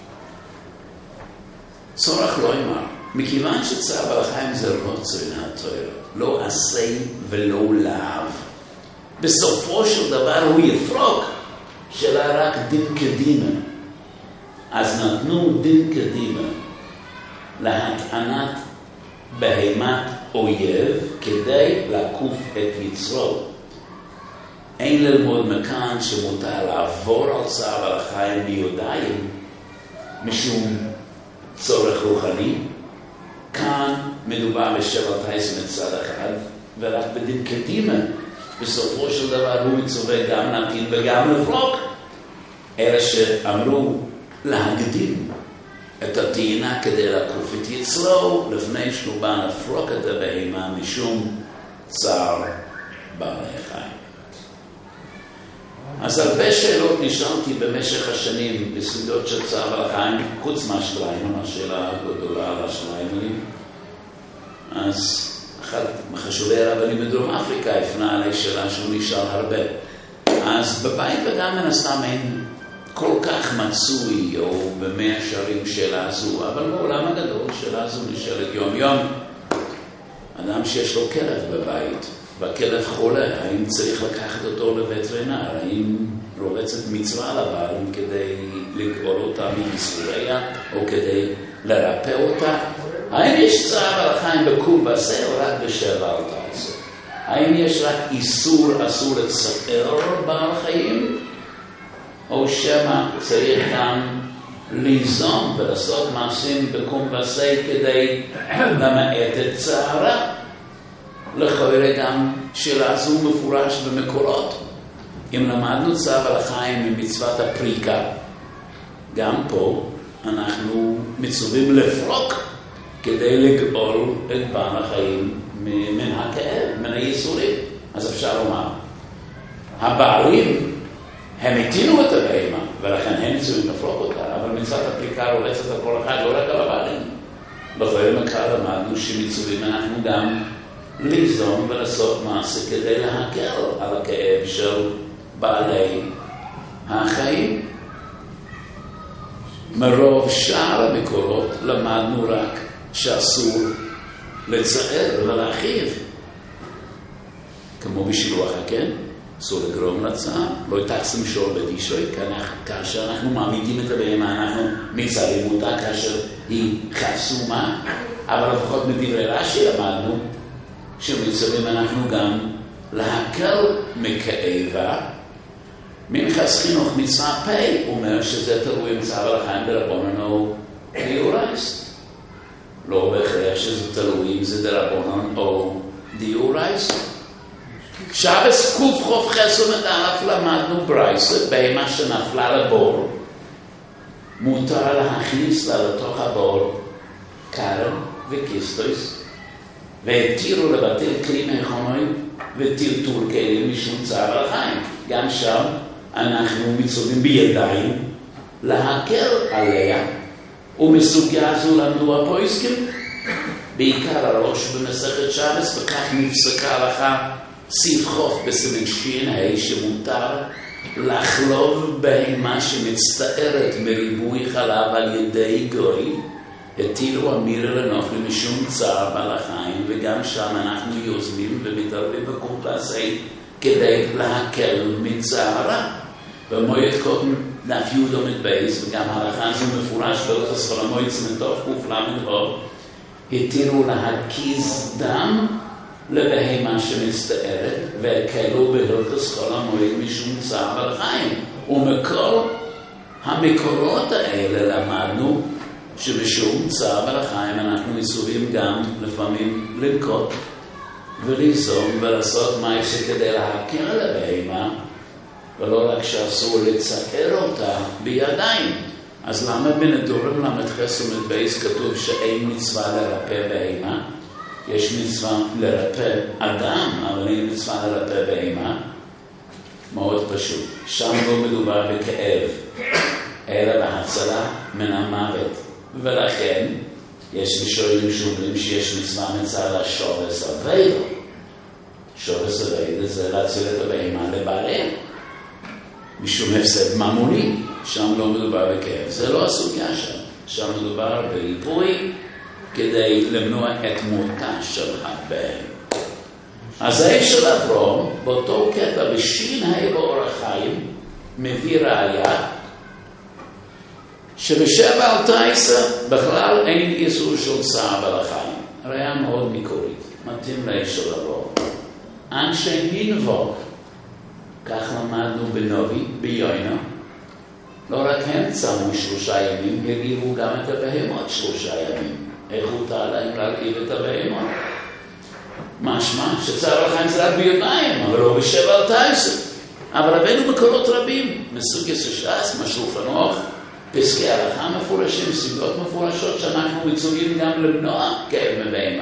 צורך לא אמר, מכיוון שצער לחיים זה רוצה התורה, לא עשה ולא להב, בסופו של דבר הוא יפרוק, שאלה רק דין קדימה. אז נתנו דין קדימה להטענת בהמת אויב כדי לעקוף את יצרו. אין ללמוד מכאן שמותר לעבור על צער החיים ביודעים משום צורך רוחני. כאן מדובר בשבע טייס מצד אחד, ורק בדין קדימה בסופו של דבר הוא מצווה גם להמתין וגם לפרוק. אלה שאמרו להקדים את הטעינה כדי לקוף את יצרו לפני שהוא בא לפרוק את הבהמה משום צער בעלי חיים. אז הרבה שאלות נשאלתי במשך השנים בסוגיות של צער בעלי חיים, חוץ מהשליימן, השאלה הגדולה על השליימנים. אז אחד מחשובי הרבנים בדרום אפריקה הפנה עלי שאלה שהוא נשאל הרבה. אז בבית וגם מן הסתם אין כל כך מצוי או במאה שערים שאלה זו, אבל בעולם הגדול שאלה זו נשאלת יום יום. אדם שיש לו כלב בבית והכלב חולה, האם צריך לקחת אותו לווטרינר? האם רובצת מצווה על הבעלים כדי לגאול אותה מייסוריה או כדי לרפא אותה? האם יש צער בעלי חיים בקום ועשה או רק בשל אל תעשה? האם יש רק איסור אסור לצער בעל חיים? או שמה צריך גם ליזום ולעשות מעשים בקום ועשה כדי למעט את צערה? לכאורה גם שאלה זו מפורש במקורות. אם למדנו צער בעלי חיים ממצוות הפריקה, גם פה אנחנו מצווים לפרוק כדי לגאול את בעל החיים מן הכאב, מן הייסורים. אז אפשר לומר, הבעלים הם הטינו את הבהמה, ולכן הם מצווים לפרוק אותה, אבל מצוות הפריקה רובצת על כל אחד, לא רק על הבעלים. בכל מקרה למדנו שמצווים אנחנו גם ליזום ולעשות מעשה כדי להקל על הכאב של בעלי החיים. מרוב שאר המקורות למדנו רק שאסור לצער ולהכאיב. כמו בשילוח הקן, אסור לגרום לצער, לא יתחסם שור בדישוי, כאשר אנחנו מעמידים את הבהמה, אנחנו מצערים אותה כאשר היא חסומה, אבל לפחות מדברי רש"י למדנו שמצווים אנחנו גם להקל מכאבה. מנחס חינוך מצווה פה אומר שזה תלוי עם צער בעלי חיים דרבנן או דיורייס. לא בהכרח שזה תלוי אם זה דרבנן או דיורייס. שבס קוף חוף חסומת אלף למדנו ברייסה, בהמה שנפלה לבור, מותר להכניס לה לתוך הבור קרם וקיסטויס, והתירו לבטל כלי מהחומרים וטרטור כלים משום צער בעלי חיים. גם שם אנחנו מצווים בידיים להקל עליה, ומסוגיה זו למדו הפויסקים, בעיקר הראש במסכת שבס, וכך נפסקה הלכה סיף חוף בסימן ש"ה שמותר לחלוב בהמה שמצטערת מריבוי חלב על ידי גוי, הטילו אמירה לנוכרי משום צער בעלי חיים, וגם שם אנחנו יוזמים ומתערבים בקום ועשה כדי להקל מצערה. במועד קודם דף י' עמוד בייס, וגם ההלכה הזו מפורש בהלכות חול המועד צמתוף קל"ו, התירו להקיז דם לבהמה שמצטערת, והקלו בהלכות חול המועד משום צער בעלי חיים. ומכל המקורות האלה למדנו שבשום צער בעלי חיים אנחנו מצווים גם לפעמים לנקוט וליזום ולעשות מעשה כדי להקל על הבהמה, ולא רק שאסור לצער אותה בידיים. אז למה בנדורים למדחס ומדבייס כתוב שאין מצווה לרפא בהמה? יש מצווה לרפא אדם, אבל אין מצווה לרפא בהמה. מאוד פשוט. שם לא מדובר בכאב, אלא בהצלה מן המוות. ולכן יש משוררים שאומרים שיש מצווה מצד השורש הווידה. שורש הווידה זה להציל את הבהמה לבעליה. משום הפסד ממוני, שם לא מדובר בכאב. זה לא הסוגיה שם. שם מדובר בריפוי כדי למנוע את מותה של הבהמה. אז האיש של אברהם, באותו קטע בש"ה באורח חיים, מביא ראיה שבשבע על תייסה בכלל אין איסור של צער בעלי חיים. ראיה מאוד מקורית, מתאים לאיש של אברהם. אנשי נינבו, כך למדנו בנובי, ביוינו, לא רק הם צמו 3 ימים, הגיבו גם את הבהמות 3 ימים. איך הותר להם להגיב את הבהמות? משמע שצער החיים זה רק ביודעים, אבל לא בשבע על תייסר. אבל הבאנו מקורות רבים, מסוג יסושס, משרוף הנוח, פסקי הלכה מפורשים, סוגיות מפורשות שאנחנו מצויים גם למנוע כאב מבהמה.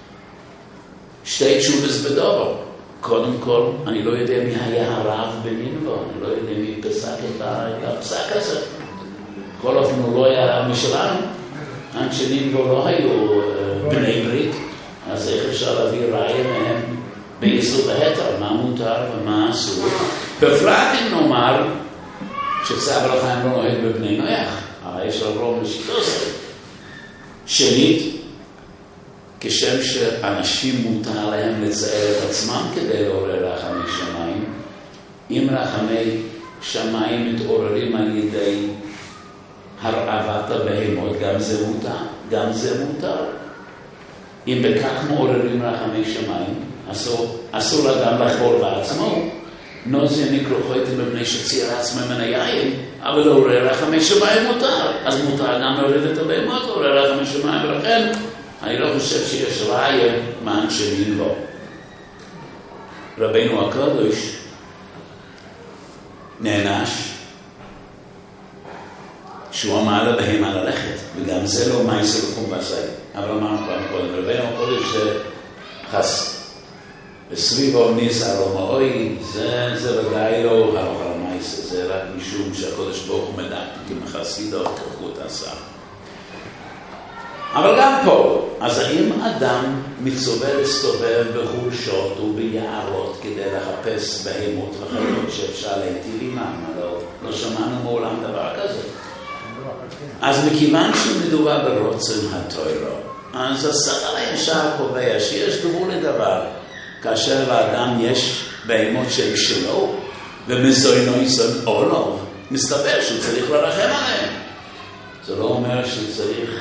שתי תשובס בדובר. קודם כל, אני לא יודע מי היה הרב בנינבו, אני לא יודע מי פסק את הפסק הזה. כל אופן הוא לא היה הרב משלנו. אנשי נינבו לא היו בני ברית, אז איך אפשר להביא ראיה מהם באיסור והתר, מה מותר ומה אסור. בפרט אם נאמר שצער החיים לא נוהג בבני נויח, הרי יש רוב לשיטוס. שנית, כשם שאנשים מותר להם לצייר את עצמם כדי לעורר רחמי שמיים, אם רחמי שמיים מתעוררים על ידי הרעבת הבהמות, גם זה מותר. אם בכך מעוררים רחמי שמיים, אסור לאדם לחבור בעצמו, נוזיה נקרוחויתם בבני שצייר עצמם מן היין, אבל לעורר רחמי שמיים מותר. אז מותר גם לעורר את הבהמות, לעורר רחמי שמיים, ולכן אני לא חושב שיש ראיה מען שנים לו. רבינו הקדוש נענש שהוא אמר לבהמה ללכת, וגם זה לא מייסר לקום בעשי. אבל אמרנו פעם קודם, רבינו הקדוש שחס וסביבו ניסה לא מאוי, זה ודאי לא הלוך על המייסר, זה רק משום שהקדוש ברוך הוא מדע, כי מחסידות כרכו את העשה. אבל גם פה, אז האם אדם מצווה להסתובב בחורשות וביערות כדי לחפש בהמות וחיות שאפשר להיטיב עימם? לא שמענו מעולם דבר כזה. אז מכיוון שמדובר ברוצן התוירו, אז השכל הישר קובע שיש גבול לדבר. כאשר לאדם יש בהמות שהן שלו, ומזוינו יסוד אולוב, מסתבר שהוא צריך לרחם עליהם. זה לא אומר שהוא צריך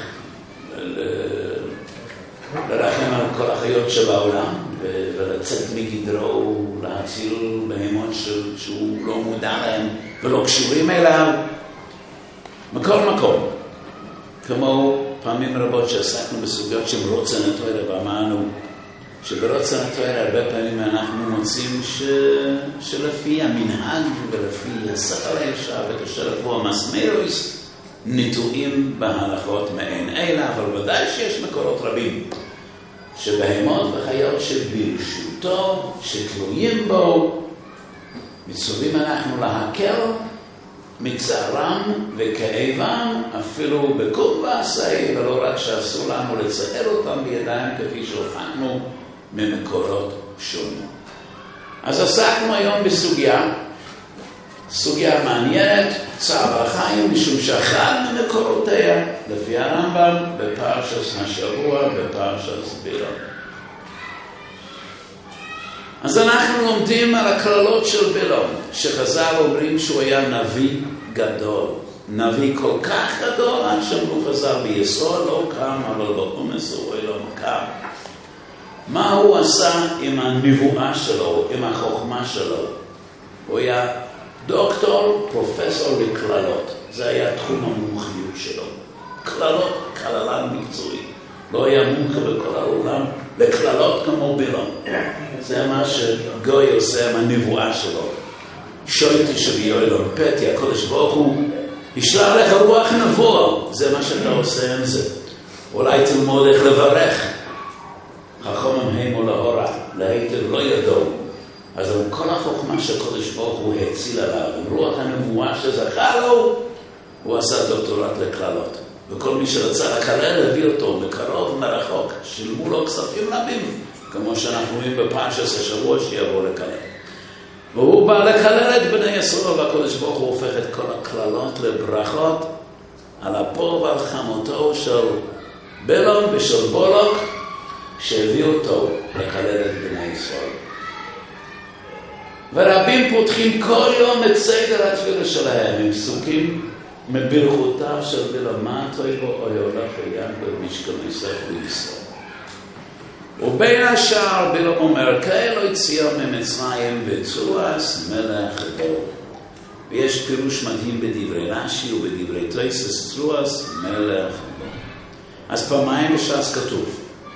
לרחם על כל החיות שבעולם ולצאת מגדרו להציל בהמות שהוא לא מודע להם ולא קשורים אליו מכל מקום. כמו פעמים רבות שעסקנו בסוגיות של רוצן התורה, ואמרנו שברוצן התורה הרבה פעמים אנחנו מוצאים שלפי המנהג ולפי השכל הישר וקשר לקבוע מסמרוס נטועים בהלכות מעין אלה, אבל ודאי שיש מקורות רבים שבהמות וחיות שברשותו, שתלויים בו, מצווים אנחנו להקל מצערם וכאבם, אפילו בקום ועשי, ולא רק שאסור לנו לצייר אותם בידיים כפי שהוכחנו ממקורות שונים. אז עסקנו היום סוגיה מעניינת, צער החיים, משום שאחד ממקורותיה, לפי הרמב"ם, בפרשת השבוע, בפרשת בילום. אז אנחנו לומדים על הכללות של בילום, שחז"ל אומרים שהוא היה נביא גדול. נביא כל כך גדול, עד שאמרו חז"ל ביסוד לא קם, אבל באומץ הוא לא קם. מה הוא עשה עם הנבואה שלו, עם החוכמה שלו? הוא היה דוקטור, פרופסור לכללות. זה היה תחום המומחיות שלו. כללות, כללן מקצועי. לא היה מומחה בכל העולם לכללות כמו בילום. זה מה שגוי עושה עם הנבואה שלו. שויטי שביואל פתי, הקודש ברוך הוא, ישלח לך רוח נבוא. זה מה שאתה עושה עם זה. אולי תלמוד איך לברך. חכמים הם להורא, להיטב לא ידעו. אז על כל החוכמה שהקודש ברוך הוא הציל עליו, עם רוח הנבואה שזכה לו, הוא עשה דוקטורט לכללות. וכל מי שרצה לקלל הביא אותו מקרוב מרחוק, שילמו לו כספים רבים, כמו שאנחנו רואים בפרשת השבוע שיבוא לקלל. והוא בא לקלל את בני ישראל, והקודש ברוך הוא הופך את כל הכללות לברכות על אפו ועל חמותו של בילום ושל בולוק, שהביא אותו לקלל את בני ישראל. ורבים פותחים כל יום את סדר התפילה שלהם עם פסוקים מברכותיו של בילום, מה תויבו אוי הולך עיין במשכן יוסף וישראל. ובין השאר בילום אומר, כאלו יציאה ממצרים וצורס מלך דור. ויש פירוש מדהים בדברי רש"י ובדברי תוספות, צורס מלך דור. אז פעמיים בש"ס כתוב,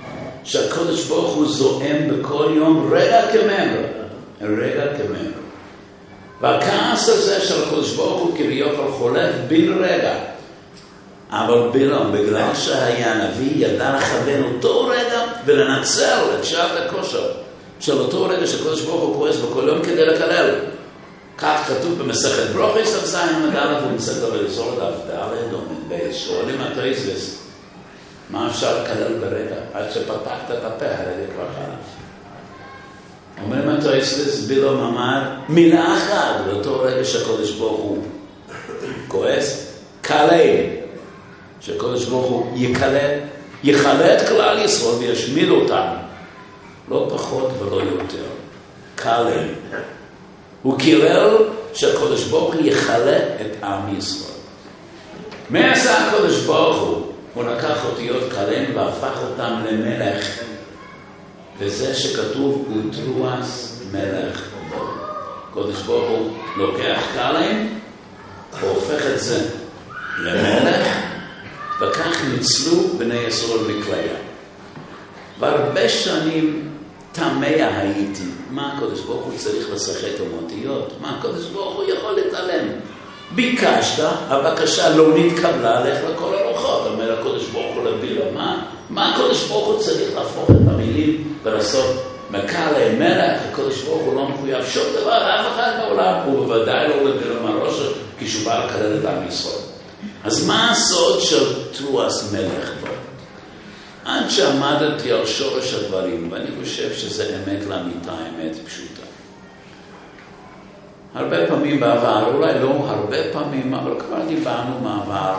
שהקודש ברוך הוא זועם בכל יום רגע כממר. רגע כממר. והכעס הזה של הקודש ברוך הוא כביכול חולף בן רגע. אבל בלעם, בגלל שהיה נביא, ידע לכוון אותו רגע ולנצל את שעת הכושר של אותו רגע שקודש ברוך הוא כועס בכל יום כדי לקלל. כך כתוב במסכת ברוכות ס"ז עמוד א' ובמסכת יסוד דף ד' שואלים התוספות מה אפשר לקלל ברגע? עד שפתחת את הפה, הרגע כבר חלף. אומרים התוספות, בלעם אמר מילה אחת באותו רגע שקודש ברוך הוא כועס, קלל. שקודש ברוך הוא יכלה את כלל ישראל וישמיד אותם, לא פחות ולא יותר. קלל. הוא קילל שהקודש ברוך הוא יכלה את עם ישראל. מה עשה הקודש ברוך הוא? הוא לקח אותיות קלל והפך אותם למלך. וזה שכתוב ותרועס מלך. הקודש ברוך הוא לוקח קלל והופך את זה למלך. וכך ניצלו בני ישראל מכליה. והרבה שנים תמה הייתי, מה הקודש ברוך הוא צריך לשחק עם אותיות? מה הקודש ברוך הוא יכול להתעלם? ביקשת, הבקשה לא נתקבלה, לך לכל הרוחות. אומר הקודש ברוך הוא לבלעם, מה הקודש ברוך הוא צריך להפוך את המילים ולעשות מקלל מלך? הקודש ברוך הוא לא מחויב שום דבר, אף אחד בעולם, הוא בוודאי לא לבלעם הראש כשהוא בא לקלל את עם ישראל. אז מה הסוד של תרועס מלך בו? עד שעמדתי על שורש הדברים, ואני חושב שזה אמת לאמיתה, אמת פשוטה. הרבה פעמים בעבר, אולי לא הרבה פעמים, אבל כבר דיברנו מעבר,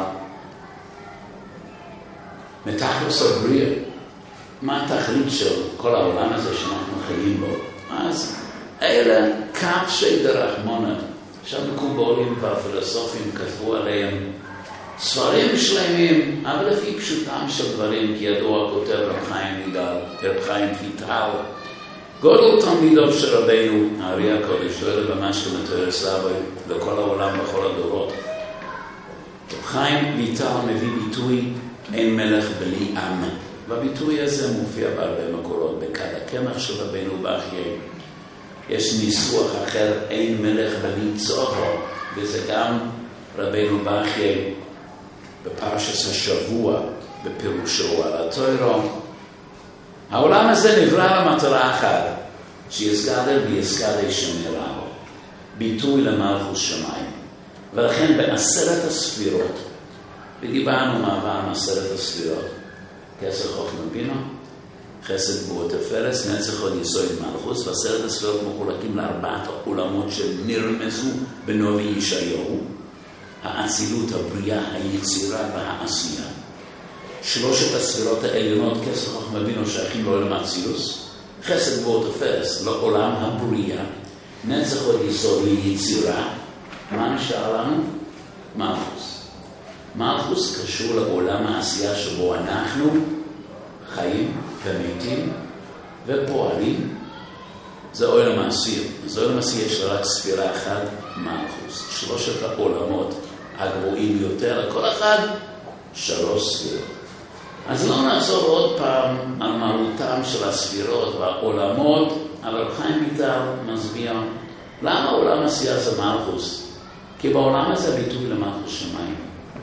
מתכלס הבריאה, מה התכלית של כל העולם הזה שאנחנו חיים בו? אז אלה כבשי דרחמונה, שהמקובולים והפילוסופים כתבו עליהם, ספרים שלמים, אבל לפי פשוטם של דברים, כי ידוע כותב רב חיים ויטל, רב חיים ויטל, גודל תלמידו של רבינו, הארי הקודש, לא יודע ממש כמתאר סבא, לכל העולם, בכל הדורות. רב חיים ויטל מביא ביטוי, אין מלך בלי עם. והביטוי הזה מופיע בהרבה מקורות, בכד הקמח של רבינו באחיי. יש ניסוח אחר, אין מלך בלי צוהר, וזה גם רבינו באחיי. בפרשת השבוע, בפירושו על התורה. העולם הזה נברא למטרה אחת, שיסגדר ויסגדר שמרה בו, ביטוי למלכות שמיים. ולכן בעשרת הספירות, ודיברנו מעבר מעשרת הספירות, כסר חוכמה בינה, חסד גבורת תפארת, נצח הוד יסוד מלכות, ועשרת הספירות מחולקים לארבעת העולמות שנרמזו בנביא ישעיהו, האצילות, הבריאה, היצירה והעשייה. שלושת הספירות העליונות, כסר חוכמה בינה, שייכים לעולם האצילוס, חסד גבורת תפארת לעולם הבריאה, נצח הוד יסוד ליצירה. מה נשאר לנו? מלכות. מלכות קשור לעולם העשייה שבו אנחנו חיים ומתים ופועלים. זה עולם העשייה. אז עולם העשייה יש רק ספירה אחת, מלכות. שלושת העולמות הגבוהים יותר, לכל אחד 3 ספירות. אז לא נחזור עוד פעם על מהותם של הספירות והעולמות, אבל חיים ויטל מסביר למה עולם העשייה זה מלכות. כי בעולם הזה ביטוי למלכות שמיים.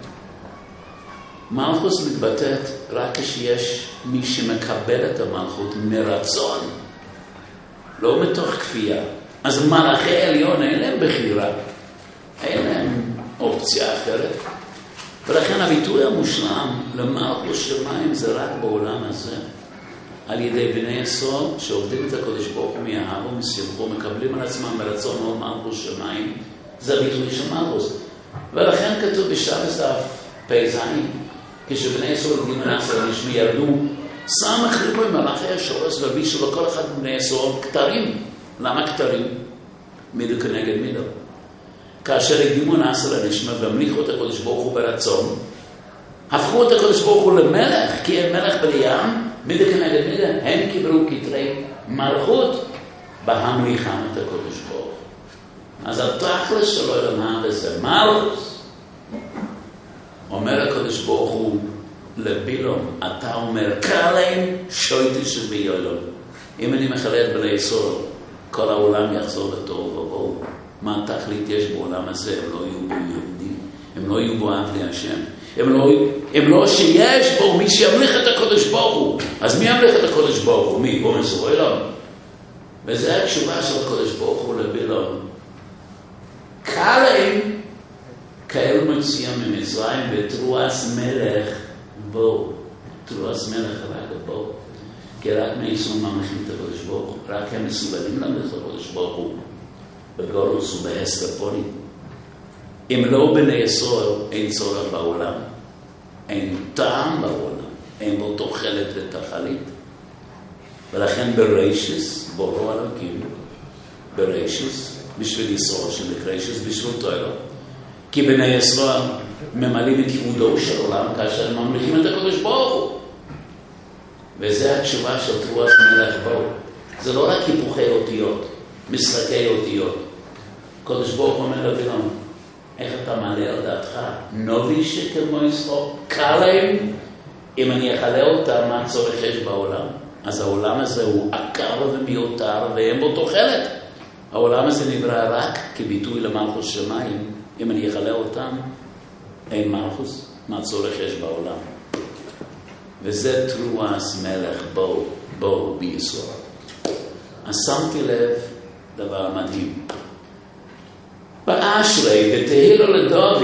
מלכות מתבטאת רק כשיש מי שמקבל את המלכות מרצון, לא מתוך כפייה. אז מלאכי עליון אין להם בחירה, אין להם אופציה אחרת. ולכן הביטוי המושלם למלכות שמיים זה רק בעולם הזה. על ידי בני ישראל שעובדים את הקודש ברוך הוא מאהבו משמחו, מקבלים על עצמם מרצון או מלכות שמיים, זה הביטוי של מלכות. ולכן כתוב בשבס דף פ"ז, כשבני ישראל עובדים מנסה לשמי ירדו, סמך ריבוי מלאכי השורש והבישו לכל אחד מבני ישראל כתרים. למה כתרים? מידו כנגד מידו. כאשר הקדימו נעשה לנשמה והמליכו את הקודש ברוך הוא ברצון, הפכו את הקודש ברוך הוא למלך, כי אין מלך בים, מידו כנגד מידו, הם קיבלו כתרי מלכות בהמליכם את הקודש ברוך הוא. אז התכלס שלו למה וזה מלכות. אומר הקודש ברוך הוא, לבילום, אתה אומר, קלם שויטי שביולום. אם אני מחלק בני ישראל, כל העולם יחזור לתוהו ובוהו. מה תכלית יש בעולם הזה? הם לא יהיו בו יהודים, הם לא יהיו בו אב להשם. הם לא שיש בו מי שימליך את הקודש ברוך הוא. אז מי ימליך את הקודש ברוך הוא? מי? בו מסורלום. וזה התשובה של הקודש ברוך הוא לבילום. קלם כאלו מציעים ממצרים בתרועס מלך בו. תרועס מלך רק בו. כי רק מייסון ממליכים את הקודש ברוך הוא. רק הם מסוגלים להמליך את הקודש ברוך הוא. בגולוס ובהסתפונים. אם לא בני ישראל, אין צורך בעולם. אין טעם בעולם. אין בו תוחלת ותכלית. ולכן בריישס, בורו אלוקים, בריישס, בשביל ישראל שבקריישס, בשביל תוירו. כי בני ישראל ממלאים את ייעודו של עולם כאשר הם ממליכים את הקודש ברוך הוא. וזה התשובה של תרועס מלך בו. זה לא רק היפוכי אותיות, משחקי אותיות. קודש ברוך הוא אומר לבילום, איך אתה מעלה על דעתך? נובי שכמו ישראל, קלם, אם אני אחלה אותה, מה צורך יש בעולם? אז העולם הזה הוא עקר ומיותר ואין בו תוחלת. העולם הזה נברא רק כביטוי למלכוס שמיים. אם אני אחלה אותם, אין מלכוס, מה צורך יש בעולם? וזה תרועס מלך בו בישראל. אז שמתי לב דבר מדהים. באשרי ותהילו לדוד,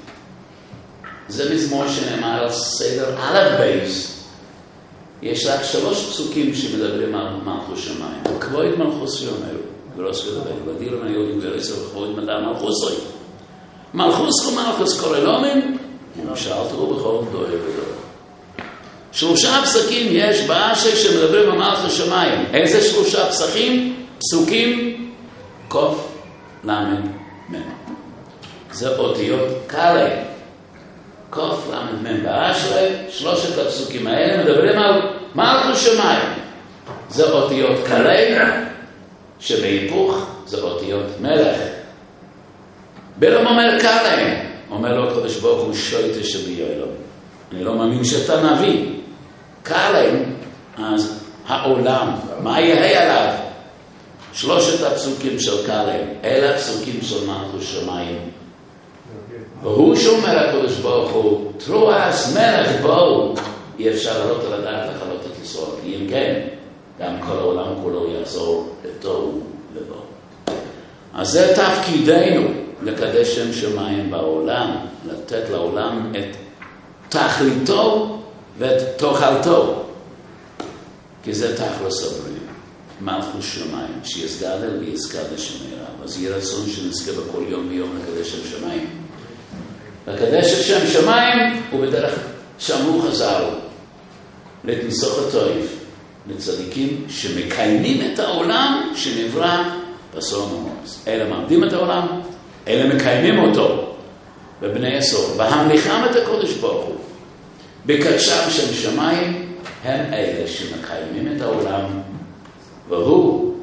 זה מזמור שנאמר על סדר א' בייס. יש רק 3 פסוקים שמדברים על מלכוס שמיים. כבוד מלכוס יאמר, גרוס גדול, ודירו מהיהודים גרסה וכבוד מדע מלכוס רואי. מלכוס ומלכוס קורלומים, ומשאלתו בכל דוי ודוי. 3 פסקים יש באשרי שמדברים על מלכוס שמיים. איזה 3 פסוקים? קוף, למד, מן. זה אותיות קלם. קוף, למד, מן. באשרי, 3 הפסוקים האלה מדברים על מלכוס שמיים. זה אותיות קלם, שבהיפוך זה אותיות מלך. בלום אומר קלם, אומר לו הקדוש ברוך הוא שויטה שביולום. אני לא מאמין שאתה נביא. קלם, אז העולם, מה יהיה עליו? 3 הפסוקים של קלם, אלה הפסוקים של מלכוס שמיים. והוא שאומר הקדוש ברוך הוא, תרועס מלך בו, אי אפשר לעלות על הדעת לחלות את ישראל, כי אם כן, גם כל העולם כולו יעזור לתוהו ובוהו. אז זה תפקידנו, לקדש שם שמיים בעולם, לתת לעולם את תכליתו ואת תוכלתו, כי זה תכלס הבריאה. מלכוס שמיים, שיסגדל ויסגד לשמירה. אז יהיה רצון שנזכה בכל יום ויום לקדש שם שמיים. לקדש שם שמיים הוא בדרך שאמרו חז"ל, לתניסוך הטוב, לצדיקים שמקיימים את העולם שנברא בסוף ממוס. אלה מעמדים את העולם, אלה מקיימים אותו בבני ישראל, והמליכם את הקודש ברוך הוא. בקדשם שם שמיים הם אלה שמקיימים את העולם, והוא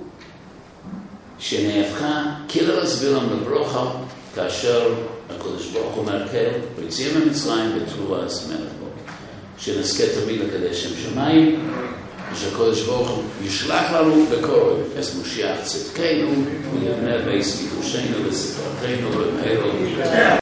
שנהפכה כלל הסבילם לברוכה, כאשר הקודש ברוך הוא מרכב ויציאים ממצרים בתרועס מלך בו. שנזכה תמיד לקדש שם שמיים, ושהקודש ברוך הוא ישלח לנו בקורב את משיח צדקנו, ויבנה בייס מקדושנו וספרתנו במהרה.